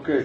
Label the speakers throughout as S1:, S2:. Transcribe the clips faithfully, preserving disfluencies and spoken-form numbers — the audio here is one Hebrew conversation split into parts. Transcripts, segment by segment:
S1: אוקיי,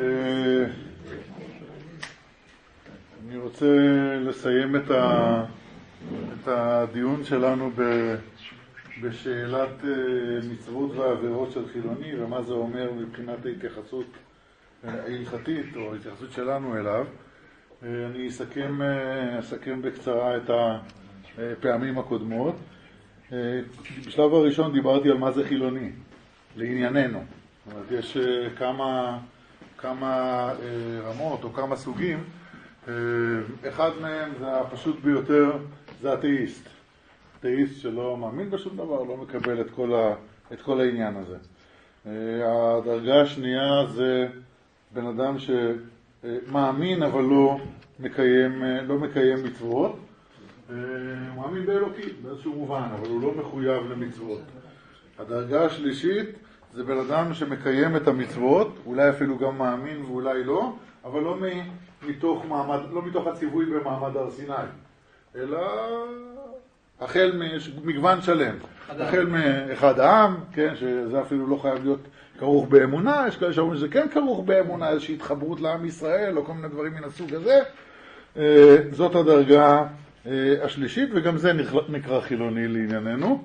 S1: אני רוצה לסיים את ה... את הדיון שלנו ב... בשאלת מצוות ועבירות של חילוני ומה זה אומר מבחינת ההתייחסות ההלכתית או ההתייחסות שלנו אליו. אני אסכם, אסכם בקצרה את הפעמים הקודמות. בשלב הראשון דיברתי על מה זה חילוני, לענייננו. זאת אומרת, יש כמה, כמה רמות או כמה סוגים. אחד מהם זה הפשוט ביותר, זה אתאיסט. אתאיסט שלא מאמין בשום דבר, לא מקבל את כל, ה, את כל העניין הזה. הדרגה השנייה זה בן אדם שמאמין אבל לא מקיים, לא מקיים מצוות. הוא מאמין באלוקים באיזשהו מובן, אבל הוא לא מחויב למצוות. הדרגה השלישית זה בן אדם שמקיים את המצוות, אולי אפילו גם מאמין ואולי לא, אבל לא מתוך מעמד, לא מתוך הציווי במעמד הר סיני, אלא החל מגוון שלם. החל מאחד העם, כן, שזה אפילו לא חייב להיות כרוך באמונה, יש כאלה שאומרים שזה כן כרוך באמונה, איזושהי התחברות לעם ישראל, או כל מיני דברים מן הסוג הזה. זאת הדרגה השלישית, וגם זה נקרא חילוני לענייננו.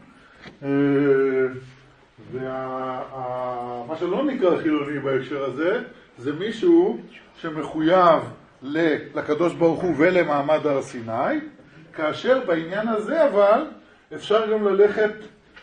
S1: ומה שלא נקרא חילוני בהקשר הזה, זה מישהו שמחויב לקדוש ברוך הוא ולמעמד הר סיני, כאשר בעניין הזה אבל אפשר גם ללכת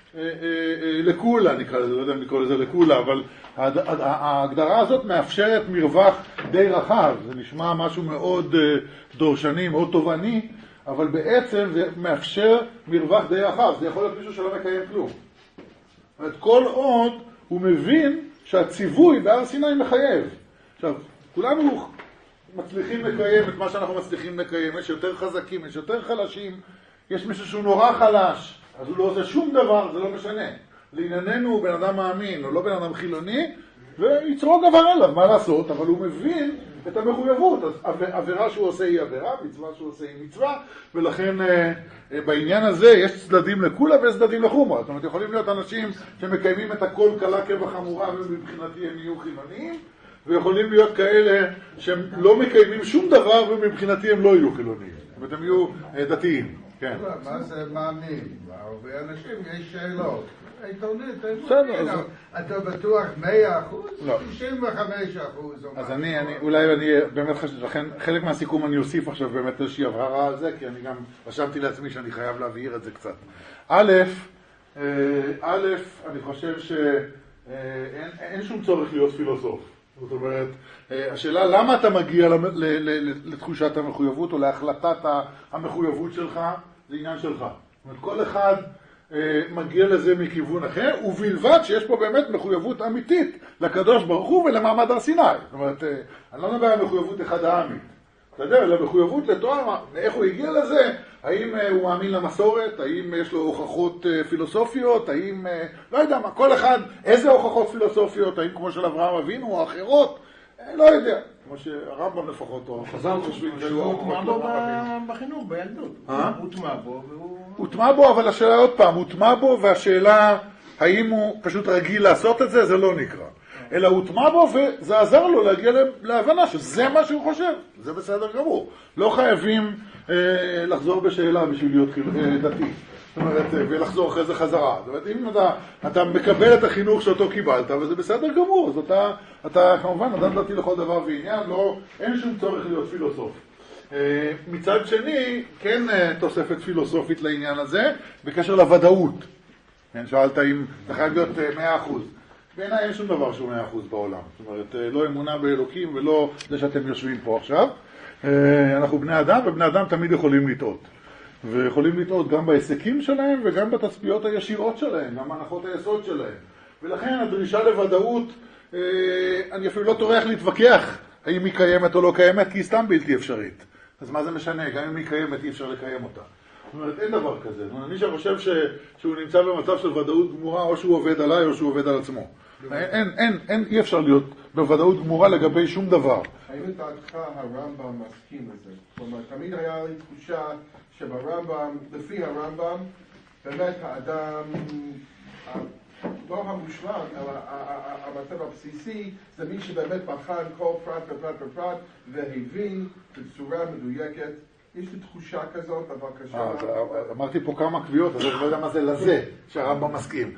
S1: לקולה, נקרא לזה, לא יודע אם נקרא לזה לקולה, אבל ההגדרה הזאת מאפשרת מרווח די רחב. זה נשמע משהו מאוד דורשני, מאוד תובעני, אבל בעצם זה מאפשר מרווח די רחב. זה יכול להיות מישהו שלא מקיים כלום. זאת אומרת, כל עוד הוא מבין שהציווי בהר סיני מחייב. עכשיו, כולנו מצליחים לקיים את מה שאנחנו מצליחים לקיים. יש יותר חזקים, יש יותר חלשים, יש מישהו שהוא נורא חלש, אז הוא לא עושה שום דבר, זה לא משנה. לענייננו הוא בן אדם מאמין, או לא בן אדם חילוני, ויצרו דבר עליו, מה לעשות, אבל הוא מבין את המחויבות. אז עבירה שהוא עושה היא עבירה, מצווה שהוא עושה היא מצווה, ולכן בעניין הזה יש צדדים לכולה ויש צדדים לחומרה. זאת אומרת, יכולים להיות אנשים שמקיימים את הכל קלה כבחמורה, ומבחינתי הם יהיו חילוניים, ויכולים להיות כאלה שהם לא מקיימים שום דבר, ומבחינתי הם לא יהיו חילוניים. זאת אומרת, הם יהיו דתיים. כן.
S2: מה זה מאמין? הרבה אנשים יש שאלות. עיתונית, אתה בטוח מאה אחוז?
S1: לא.
S2: תשעים וחמישה אחוז.
S1: אז אני, אני, אולי אני באמת חושב, לכן חלק מהסיכום אני אוסיף עכשיו באמת איזושהי הבהרה על זה, כי אני גם רשמתי לעצמי שאני חייב להבהיר את זה קצת. א', א', אני חושב שאין אין שום צורך להיות פילוסוף. זאת אומרת, השאלה למה אתה מגיע לתחושת המחויבות או להחלטת המחויבות שלך, זה עניין שלך. זאת אומרת, כל אחד מגיע לזה מכיוון אחר, ובלבד שיש פה באמת מחויבות אמיתית לקדוש ברוך הוא ולמעמד הר סיני. זאת אומרת, אני לא מדבר על מחויבות אחד העמית. אתה יודע, אלא מחויבות לתואר, איך הוא הגיע לזה, האם הוא מאמין למסורת, האם יש לו הוכחות פילוסופיות, האם, לא יודע מה, כל אחד, איזה הוכחות פילוסופיות, האם כמו של אברהם אבינו או אחרות, לא יודע. כמו שהרמב"ם לפחות, או חז"ל חושבים שהוא
S3: הוטמע בו בחינוך, בילדות. הוטמע בו והוא...
S1: הוטמע בו, אבל השאלה עוד פעם, הוטמע בו, והשאלה האם הוא פשוט רגיל לעשות את זה, זה לא נקרא. אלא הוטמע בו וזה עזר לו להגיע להבנה שזה מה שהוא חושב. זה בסדר גמור. לא חייבים אה, לחזור בשאלה בשביל להיות אה, דתי. זאת אומרת, ולחזור אחרי זה חזרה. זאת אומרת, אם אתה, אתה מקבל את החינוך שאותו קיבלת, וזה בסדר גמור, אז אתה, אתה כמובן אדם דתי לכל דבר ועניין, לא, אין שום צורך להיות פילוסוף. אה, מצד שני, כן תוספת פילוסופית לעניין הזה, בקשר לוודאות. כן, שאלת אם זה חייב להיות מאה אחוז. בעיניי אין שום דבר שהוא מאה אחוז בעולם. זאת אומרת, לא אמונה באלוקים ולא זה שאתם יושבים פה עכשיו. אנחנו בני אדם, ובני אדם תמיד יכולים לטעות. ויכולים לטעות גם בהיסקים שלהם וגם בתצפיות הישירות שלהם, גם בהנחות היסוד שלהם. ולכן הדרישה לוודאות, אני אפילו לא טורח להתווכח האם היא קיימת או לא קיימת, כי היא סתם בלתי אפשרית. אז מה זה משנה? גם אם היא קיימת, אי אפשר לקיים אותה. זאת אומרת, אין דבר כזה. אני שחושב ש... שהוא נמצא במצב של ודאות גמורה, או שהוא עובד עליי או שהוא עובד על עצמו. אין, אין, אין, אי אפשר להיות בוודאות גמורה לגבי שום דבר.
S2: האם לדעתך הרמב"ם מסכים לזה? כלומר, תמיד היה לי תחושה שברמב"ם, לפי הרמב"ם, באמת האדם
S4: לא המושלם, אלא המצב הבסיסי, זה מי שבאמת בחן כל פרט ופרט ופרט והבין בצורה מדויקת. יש לי תחושה כזאת, אבל קשה...
S1: אמרתי פה כמה קביעות, אז אני לא יודע מה זה לזה, שהרמב"ם מסכים.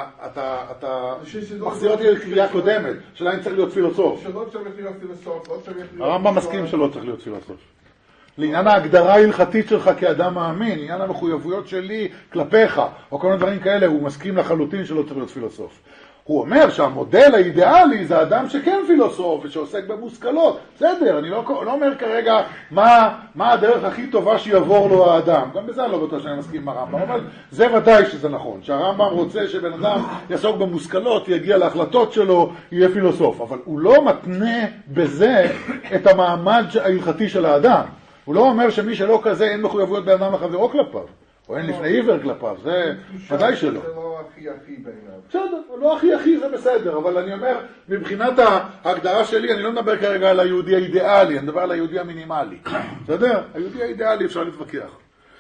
S1: אתה מחזיר אותי לקביעה קודמת, שאלה אם צריך להיות פילוסוף.
S4: שלא צריך להיות פילוסוף, לא צריך להיות...
S1: הרמב"ם מסכים שלא צריך להיות פילוסוף. לעניין ההגדרה ההלכתית שלך כאדם מאמין, עניין המחויבויות שלי כלפיך, או כל מיני דברים כאלה, הוא מסכים לחלוטין שלא צריך להיות פילוסוף. הוא אומר שהמודל האידיאלי זה אדם שכן פילוסוף ושעוסק במושכלות. בסדר, אני לא, לא אומר כרגע מה, מה הדרך הכי טובה שיעבור לו האדם. גם בזה אני לא בטוח שאני מסכים עם הרמב"ם, אבל זה ודאי שזה נכון. שהרמב"ם רוצה שבן אדם יעסוק במושכלות, יגיע להחלטות שלו, יהיה פילוסוף. אבל הוא לא מתנה בזה את המעמד ההלכתי של האדם. הוא לא אומר שמי שלא כזה אין מחויבויות בן אדם לחברו כלפיו. או אין לפני עיוור כלפיו, זה ודאי שלא.
S4: זה לא הכי הכי בעיניו.
S1: בסדר, לא הכי הכי זה בסדר, אבל אני אומר, מבחינת ההגדרה שלי, אני לא מדבר כרגע על היהודי האידיאלי, אני מדבר על היהודי המינימלי. בסדר? היהודי האידיאלי אפשר להתווכח.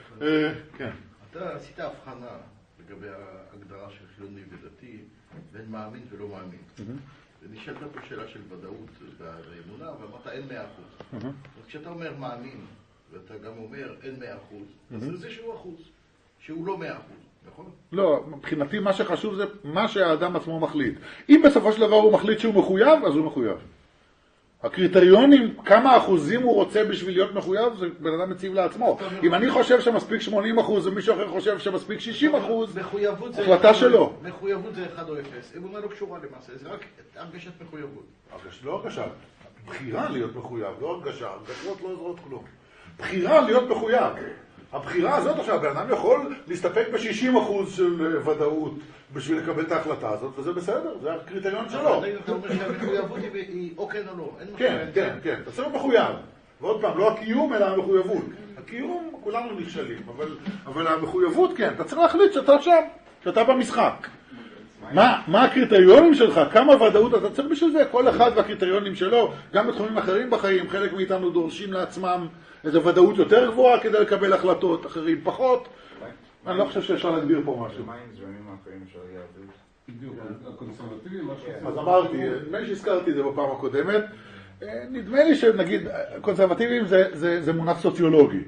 S1: כן.
S3: אתה עשית הבחנה לגבי ההגדרה של חילוני ודתי, בין מאמין ולא מאמין. ונשאלת פה שאלה של ודאות באמונה, ואמרת אין מאה אחוז. אז כשאתה אומר מאמין, ואתה גם אומר אין מאה אחוז, אז זה שהוא אחוז. שהוא לא מאה אחוז, נכון?
S1: לא, מבחינתי מה שחשוב זה מה שהאדם עצמו מחליט. אם בסופו של דבר הוא מחליט שהוא מחויב, אז הוא מחויב. הקריטריונים, כמה אחוזים הוא רוצה בשביל להיות מחויב, זה בן אדם מציב לעצמו. אם אני חושב שמספיק שמונים אחוז, ומישהו אחר חושב שמספיק שישים אחוז, החלטה שלו.
S3: מחויבות זה אחד או אפס. אמונה לא קשורה למעשה, זה רק הרגשת מחויבות.
S1: לא הרגשה, בחירה להיות מחויב, לא הרגשה. הרגשות לא עוזרות כלום. בחירה להיות מחויב. הבחירה הזאת עכשיו, בן אדם יכול להסתפק ב-שישים אחוז של ודאות בשביל לקבל את ההחלטה הזאת, וזה בסדר, זה הקריטריון שלו.
S3: אבל אתה אומר שהמחויבות היא או כן או לא.
S1: כן, כן, כן, אתה צריך מחויב. ועוד פעם, לא הקיום אלא המחויבות. הקיום, כולנו נכשלים, אבל המחויבות, כן, אתה צריך להחליט שאתה שם, שאתה במשחק. מה הקריטריונים שלך? כמה ודאות אתה צריך בשביל זה? כל אחד והקריטריונים שלו, גם בתחומים אחרים בחיים, חלק מאיתנו דורשים לעצמם איזו ודאות יותר גבוהה כדי לקבל החלטות, אחרים פחות. אני לא חושב שאפשר להגדיר פה משהו.
S5: מה עם זרמים האחרים של היהדות?
S1: בדיוק, הקונסרבטיבי, משהו. אז אמרתי, נדמה לי שהזכרתי את זה בפעם הקודמת, נדמה לי שנגיד, קונסרבטיביים זה מונח סוציולוגי.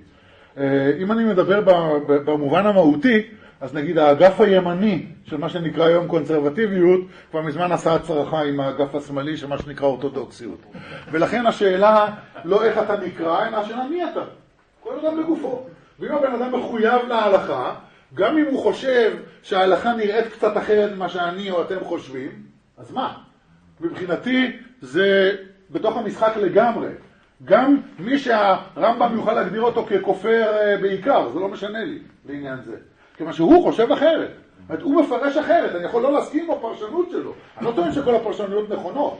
S1: אם אני מדבר במובן המהותי, אז נגיד האגף הימני של מה שנקרא היום קונסרבטיביות, כבר מזמן עשה הצרחה עם האגף השמאלי של מה שנקרא אורתודוקסיות. ולכן השאלה לא איך אתה נקרא, אלא השאלה מי אתה. כל אדם לגופו. ואם הבן אדם מחויב להלכה, גם אם הוא חושב שההלכה נראית קצת אחרת ממה שאני או אתם חושבים, אז מה? מבחינתי זה בתוך המשחק לגמרי. גם מי שהרמב"ם יוכל להגדיר אותו ככופר בעיקר, זה לא משנה לי לעניין זה. כיוון שהוא חושב אחרת. הוא מפרש אחרת, אני יכול לא להסכים בפרשנות שלו. אני לא טוען שכל הפרשנויות נכונות.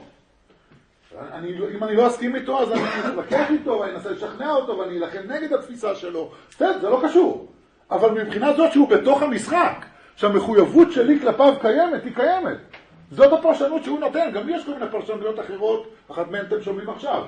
S1: אני, אם אני לא אסכים איתו, אז אני אתווכח איתו, ואני אנסה לשכנע אותו, ואני אלחם נגד התפיסה שלו. זה, זה לא קשור. אבל מבחינה זאת שהוא בתוך המשחק, שהמחויבות שלי כלפיו קיימת, היא קיימת. זאת הפרשנות שהוא נותן. גם לי יש כל מיני פרשנויות אחרות, אחת מהן אתם שומעים עכשיו,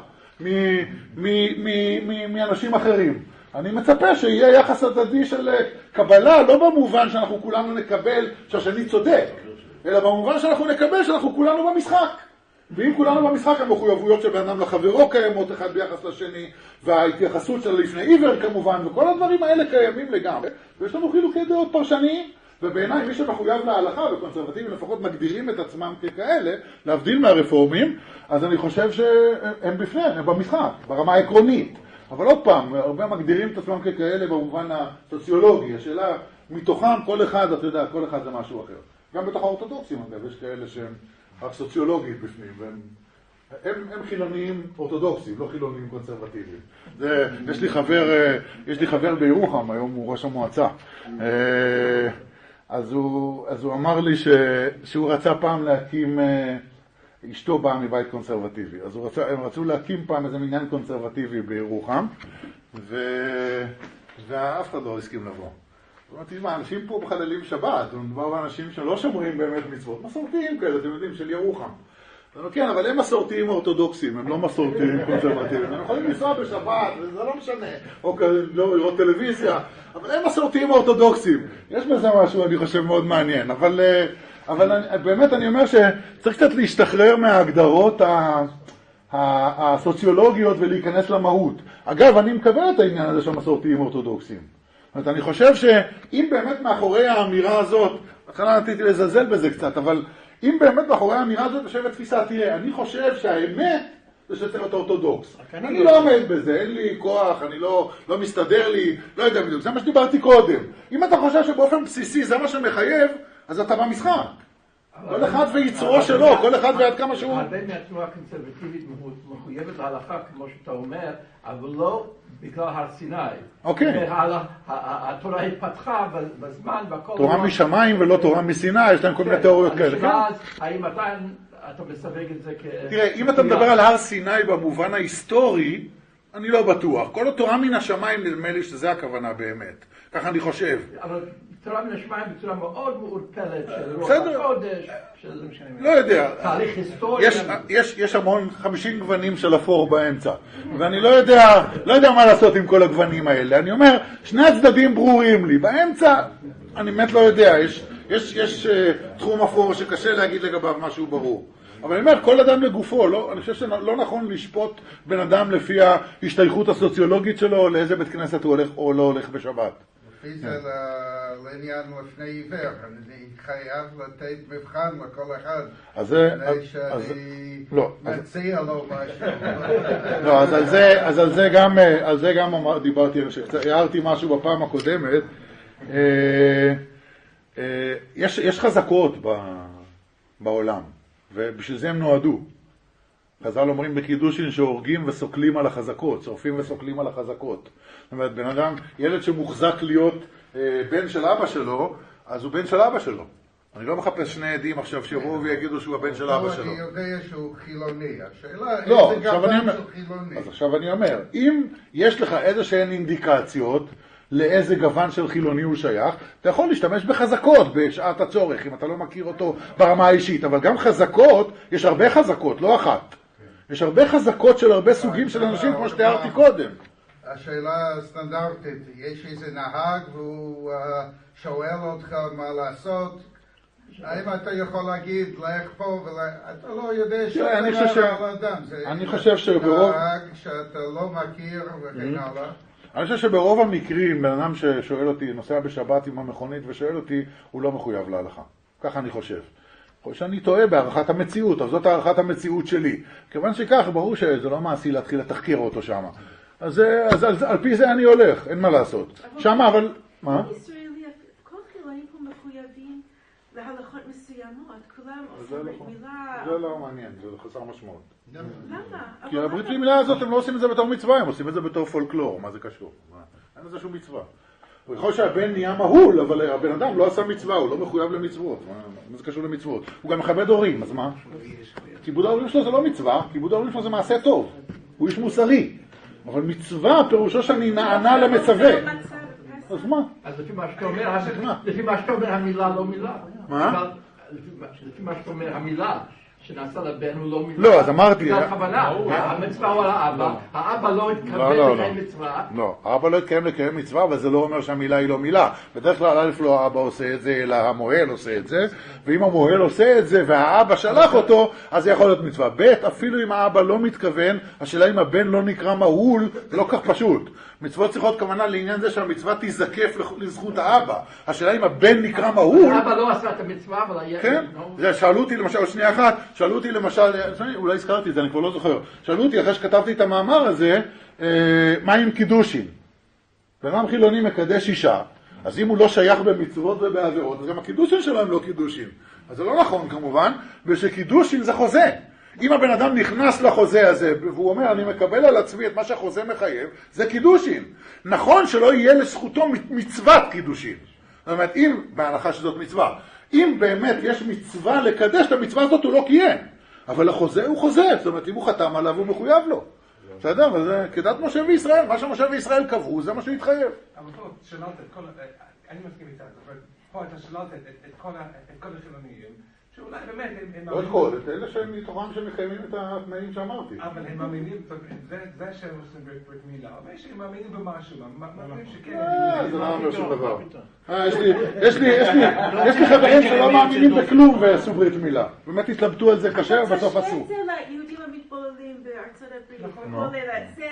S1: מאנשים אחרים. אני מצפה שיהיה יחס הדדי של קבלה, לא במובן שאנחנו כולנו נקבל שהשני צודק, אלא במובן שאנחנו נקבל שאנחנו כולנו במשחק. ואם כולנו במשחק, המחויבויות של בן אדם לחברו קיימות אחד ביחס לשני, וההתייחסות של לפני עיוור כמובן, וכל הדברים האלה קיימים לגמרי. ויש לנו חילוקי דעות פרשניים, ובעיניי מי שמחויב להלכה, וקונסרבטיבים לפחות מגדירים את עצמם ככאלה, להבדיל מהרפורמים, אז אני חושב שהם בפני, הם במשחק, ברמה העקרונית. אבל עוד פעם, הרבה מגדירים את עצמם ככאלה במובן הסוציולוגי. השאלה, מתוכם כל אחד, אתה יודע, כל אחד זה משהו אחר. גם בתוך האורתודוקסים, אגב, יש כאלה שהם רק סוציולוגית בפנים, והם הם, הם חילוניים אורתודוקסים, לא חילוניים קונסרבטיביים. זה, יש לי חבר, יש לי חבר בירוחם, היום הוא ראש המועצה. אז הוא, אז הוא אמר לי ש, שהוא רצה פעם להקים, אשתו באה מבית קונסרבטיבי, אז הוא רצה, הם רצו להקים פעם איזה מניין קונסרבטיבי בירוחם, ו... ואף אחד לא הסכים לבוא. אמרתי, מה, אנשים פה בחללים שבת, מדובר באנשים שלא שומרים באמת מצוות, מסורתיים כאלה, אתם יודעים, של ירוחם. אמרנו, כן, אבל הם מסורתיים אורתודוקסים, הם לא מסורתיים קונסרבטיביים. הם יכולים לנסוע בשבת, וזה לא משנה, או לא לראות טלוויזיה, אבל הם מסורתיים אורתודוקסים. יש בזה משהו, אני חושב, מאוד מעניין, אבל... אבל אני, באמת אני אומר שצריך קצת להשתחרר מההגדרות ה... הסוציולוגיות ולהיכנס למהות. אגב, אני מקבל את העניין הזה של המסורתיים אורתודוקסים. זאת אומרת, אני חושב שאם באמת מאחורי האמירה הזאת, התחלה נתיתי לזלזל בזה קצת, אבל אם באמת מאחורי האמירה הזאת יושבת תפיסה, תראה, אני חושב שהאמת זה שצריך להיות אורתודוקס. אני לא עומד בזה, אין לי כוח, אני לא, לא מסתדר לי, לא יודע בדיוק, זה מה שדיברתי קודם. אם אתה חושב שבאופן בסיסי זה מה שמחייב, אז אתה במשחק. כל אחד ויצרו שלו, כל אחד ועד כמה שהוא...
S6: הרבה מהתנועה הקונסרבטיבית מחויבת להלכה, כמו שאתה אומר, אבל לא בגלל הר סיני.
S1: אוקיי.
S6: התורה התפתחה בזמן והכל...
S1: תורה משמיים ולא תורה מסיני, יש להם כל מיני תיאוריות כאלה.
S6: ואז, האם אתה מסווג את זה כ...
S1: תראה, אם אתה מדבר על הר סיני במובן ההיסטורי, אני לא בטוח. כל התורה מן השמיים נדמה לי שזה הכוונה באמת. ככה אני חושב.
S6: אבל תורה מן השמיים בצורה מאוד מעורפלת של רוח הקודש, של
S1: לא יודע.
S6: תהליך היסטורי.
S1: יש, יש, יש המון חמישים גוונים של אפור באמצע. ואני לא יודע, לא יודע מה לעשות עם כל הגוונים האלה. אני אומר, שני הצדדים ברורים לי. באמצע, אני באמת לא יודע. יש, יש, יש uh, תחום אפור שקשה להגיד לגביו משהו ברור. אבל אני אומר, כל אדם לגופו, לא, אני חושב שלא נכון לשפוט בן אדם לפי ההשתייכות הסוציולוגית שלו, לאיזה בית כנסת הוא הולך או לא הולך בשבת.
S2: לפי זה לעניין לפני עיוור, אני חייב לתת מבחן לכל אחד.
S1: אז זה...
S2: לפני שאני מציע לו משהו.
S1: לא, אז על זה, אז על זה גם, על זה גם דיברתי, הערתי משהו בפעם הקודמת. יש, יש חזקות בעולם. ובשביל זה הם נועדו. חז"ל אומרים בקידושין שהורגים וסוקלים על החזקות, שורפים וסוקלים על החזקות. זאת אומרת, בן אדם, ילד שמוחזק להיות אה, בן של אבא שלו, אז הוא בן של אבא שלו. אני לא מחפש שני עדים עכשיו שיבואו ויגידו שהוא הבן של אבא שלו.
S2: אני יודע שהוא חילוני. השאלה
S1: לא,
S2: איזה גוון של חילוני.
S1: אז עכשיו אני אומר, אם יש לך איזה שהן אינדיקציות, לאיזה גוון של חילוני הוא שייך, אתה יכול להשתמש בחזקות בשעת הצורך, אם אתה לא מכיר אותו ברמה האישית, אבל גם חזקות, יש הרבה חזקות, לא אחת. יש הרבה חזקות של הרבה סוגים של אנשים, כמו שתיארתי קודם.
S2: השאלה הסטנדרטית, יש איזה נהג והוא שואל אותך מה לעשות, האם אתה יכול להגיד, לך פה ואתה לא יודע שאתה לא על אדם,
S1: אני חושב שברוב...
S2: נהג שאתה לא מכיר וכן הלאה.
S1: אני חושב שברוב המקרים, בן אדם ששואל אותי, נוסע בשבת עם המכונית ושואל אותי, הוא לא מחויב להלכה. ככה אני חושב. שאני טועה בהערכת המציאות, אז זאת הערכת המציאות שלי. כיוון שכך, ברור שזה לא מעשי להתחיל לתחקר אותו שם. אז, אז על, על פי זה אני הולך, אין מה לעשות. שם אבל... מה?
S7: בישראלי, כל חילונים פה מחויבים להלכות מסוימות. כולם עושים ברית מילה.
S1: זה לא מעניין, זה חסר משמעות.
S7: למה?
S1: כי הברית מילה הזאת, הם לא עושים את זה בתור מצווה, הם עושים את זה בתור פולקלור. מה זה קשור? אין לזה שום מצווה. הוא יכול שהבן נהיה מהול, אבל הבן אדם לא עשה מצווה, הוא לא מחויב למצוות. מה זה קשור למצוות? הוא גם מכבד הורים, אז מה? כיבוד ההורים שלו זה לא מצווה, כיבוד ההורים שלו זה מעשה טוב. הוא איש מוסרי. אבל מצווה פירושו שאני נענה למצווה. אז מה?
S6: אז לפי מה שאתה אומר, לפי מה שאתה אומר, המילה לא מילה.
S1: מה?
S6: לפי מה שאתה אומר, המילה שנעשה לבן הוא לא מילה.
S1: לא, אז אמרתי...
S6: בגלל כוונה, המצווה הוא על האבא, האבא לא התכוון לקיים מצווה.
S1: לא, האבא לא התקיים לקיים מצווה, אבל זה לא אומר שהמילה היא לא מילה. בדרך כלל א' לא האבא עושה את זה, אלא המוהל עושה את זה, ואם המוהל עושה את זה והאבא שלח אותו, אז זה יכול להיות מצווה. ב' אפילו אם האבא לא מתכוון, השאלה אם הבן לא נקרא מהול, זה לא כך פשוט. מצוות צריכות כוונה לעניין זה שהמצווה תזקף לזכות האבא. השאלה אם הבן נקרא מהול...
S6: האבא לא עשה את המצווה, אבל...
S1: כן, שאלו אותי למשל, שנייה אחת, שאלו אותי למשל, אולי הזכרתי את זה, אני כבר לא זוכר, שאלו אותי אחרי שכתבתי את המאמר הזה, מה עם קידושין? בן חילוני מקדש אישה, אז אם הוא לא שייך במצוות ובעבירות, אז גם הקידושין שלו הם לא קידושין. אז זה לא נכון כמובן, ושקידושין זה חוזה. אם הבן אדם נכנס לחוזה הזה, והוא אומר, אני מקבל על עצמי את מה שהחוזה מחייב, זה קידושין. נכון שלא יהיה לזכותו מצוות קידושין. זאת אומרת, אם, בהנחה שזאת מצווה, אם באמת יש מצווה לקדש, את המצווה הזאת הוא לא קיים. אבל החוזה הוא חוזה, זאת אומרת, אם הוא חתם עליו, הוא מחויב לו. בסדר? אבל זה כדת משה וישראל, מה שמשה וישראל קבעו, זה מה שהוא התחייב.
S8: אבל פה שללת את כל, אני מסכים איתך, אבל פה אתה שללת את כל החילוניים, שאולי באמת הם...
S1: לא את כל, את אלה שמתוכם שמקיימים את התנאים שאמרתי.
S8: אבל הם מאמינים, זה שהם עושים ברית מילה, אבל שהם מאמינים במשהו, מאמינים שכן...
S1: זה לא אומר שום דבר. יש לי חברים שלא מאמינים בכלום ועשו ברית מילה. באמת התלבטו על זה קשה ובסוף עשו.
S7: זה ליהודים המתבוללים בארצות הברית, כל אלה, זה...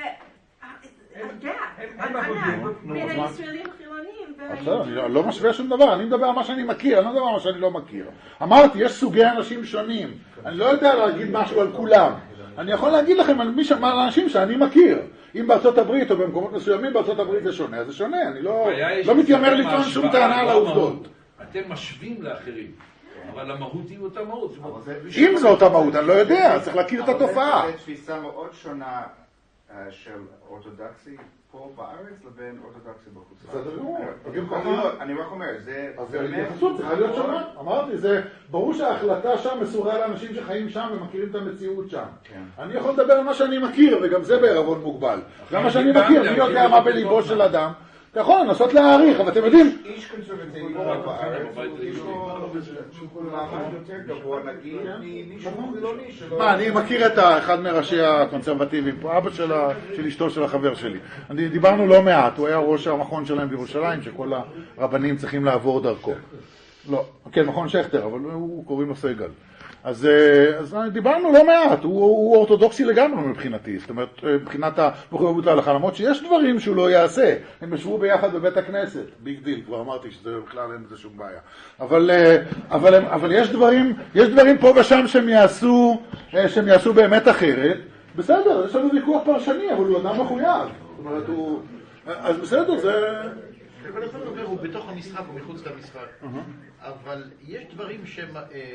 S7: בין הישראלים החילונים.
S1: אני לא משווה שום דבר, אני מדבר על מה שאני מכיר, אני לא מדבר על מה שאני לא מכיר. אמרתי, יש סוגי אנשים שונים, אני לא יודע להגיד משהו על כולם. אני יכול להגיד לכם על אנשים שאני מכיר. אם בארצות הברית או במקומות מסוימים בארצות הברית זה שונה, אז זה שונה, אני לא מתיימר לטעון שום טענה על העובדות.
S9: אתם משווים לאחרים. אבל המהות היא אותה מהות.
S1: אם זו אותה מהות, אני לא יודע, צריך להכיר את התופעה.
S5: זו תפיסה מאוד שונה של אורתודוקסי פה בארץ לבין אורתודוקסי בחוץ לארץ. אני רק אומר, זה...
S1: אז ההתייחסות צריכה להיות שונה. אמרתי, זה ברור שההחלטה שם מסורה לאנשים שחיים שם ומכירים את המציאות שם. אני יכול לדבר על מה שאני מכיר, וגם זה בערבון מוגבל. גם מה שאני מכיר, מי יודע מה בליבו של אדם. אתה יכול לנסות להעריך, אבל אתם יודעים...
S5: איש קונסרבטיבי פה בארץ, יש לו מעמד יותר גבוה, נגיד, ממישהו חילוני שלו...
S1: מה, אני מכיר את אחד מראשי הקונסרבטיבים, אבא של אשתו של החבר שלי. דיברנו לא מעט, הוא היה ראש המכון שלהם בירושלים, שכל הרבנים צריכים לעבור דרכו. לא, כן, מכון שכטר, אבל הוא קוראים לו סגל. אז, אז דיברנו לא מעט, הוא, הוא אורתודוקסי לגמרי מבחינתי, זאת אומרת, מבחינת המחויבות להלכה, למרות שיש דברים שהוא לא יעשה, הם ישבו ביחד בבית הכנסת, ביג דיל, כבר אמרתי שזה בכלל אין זה שום בעיה, אבל, אבל, אבל יש דברים, יש דברים פה ושם שהם יעשו, שהם יעשו באמת אחרת, בסדר, יש לנו ויכוח פרשני, אבל הוא אדם מחויב, זאת אומרת, הוא, אז בסדר, זה...
S3: אבל אתה אומר, הוא בתוך המשחק, הוא מחוץ למשחק, אבל יש דברים שהם...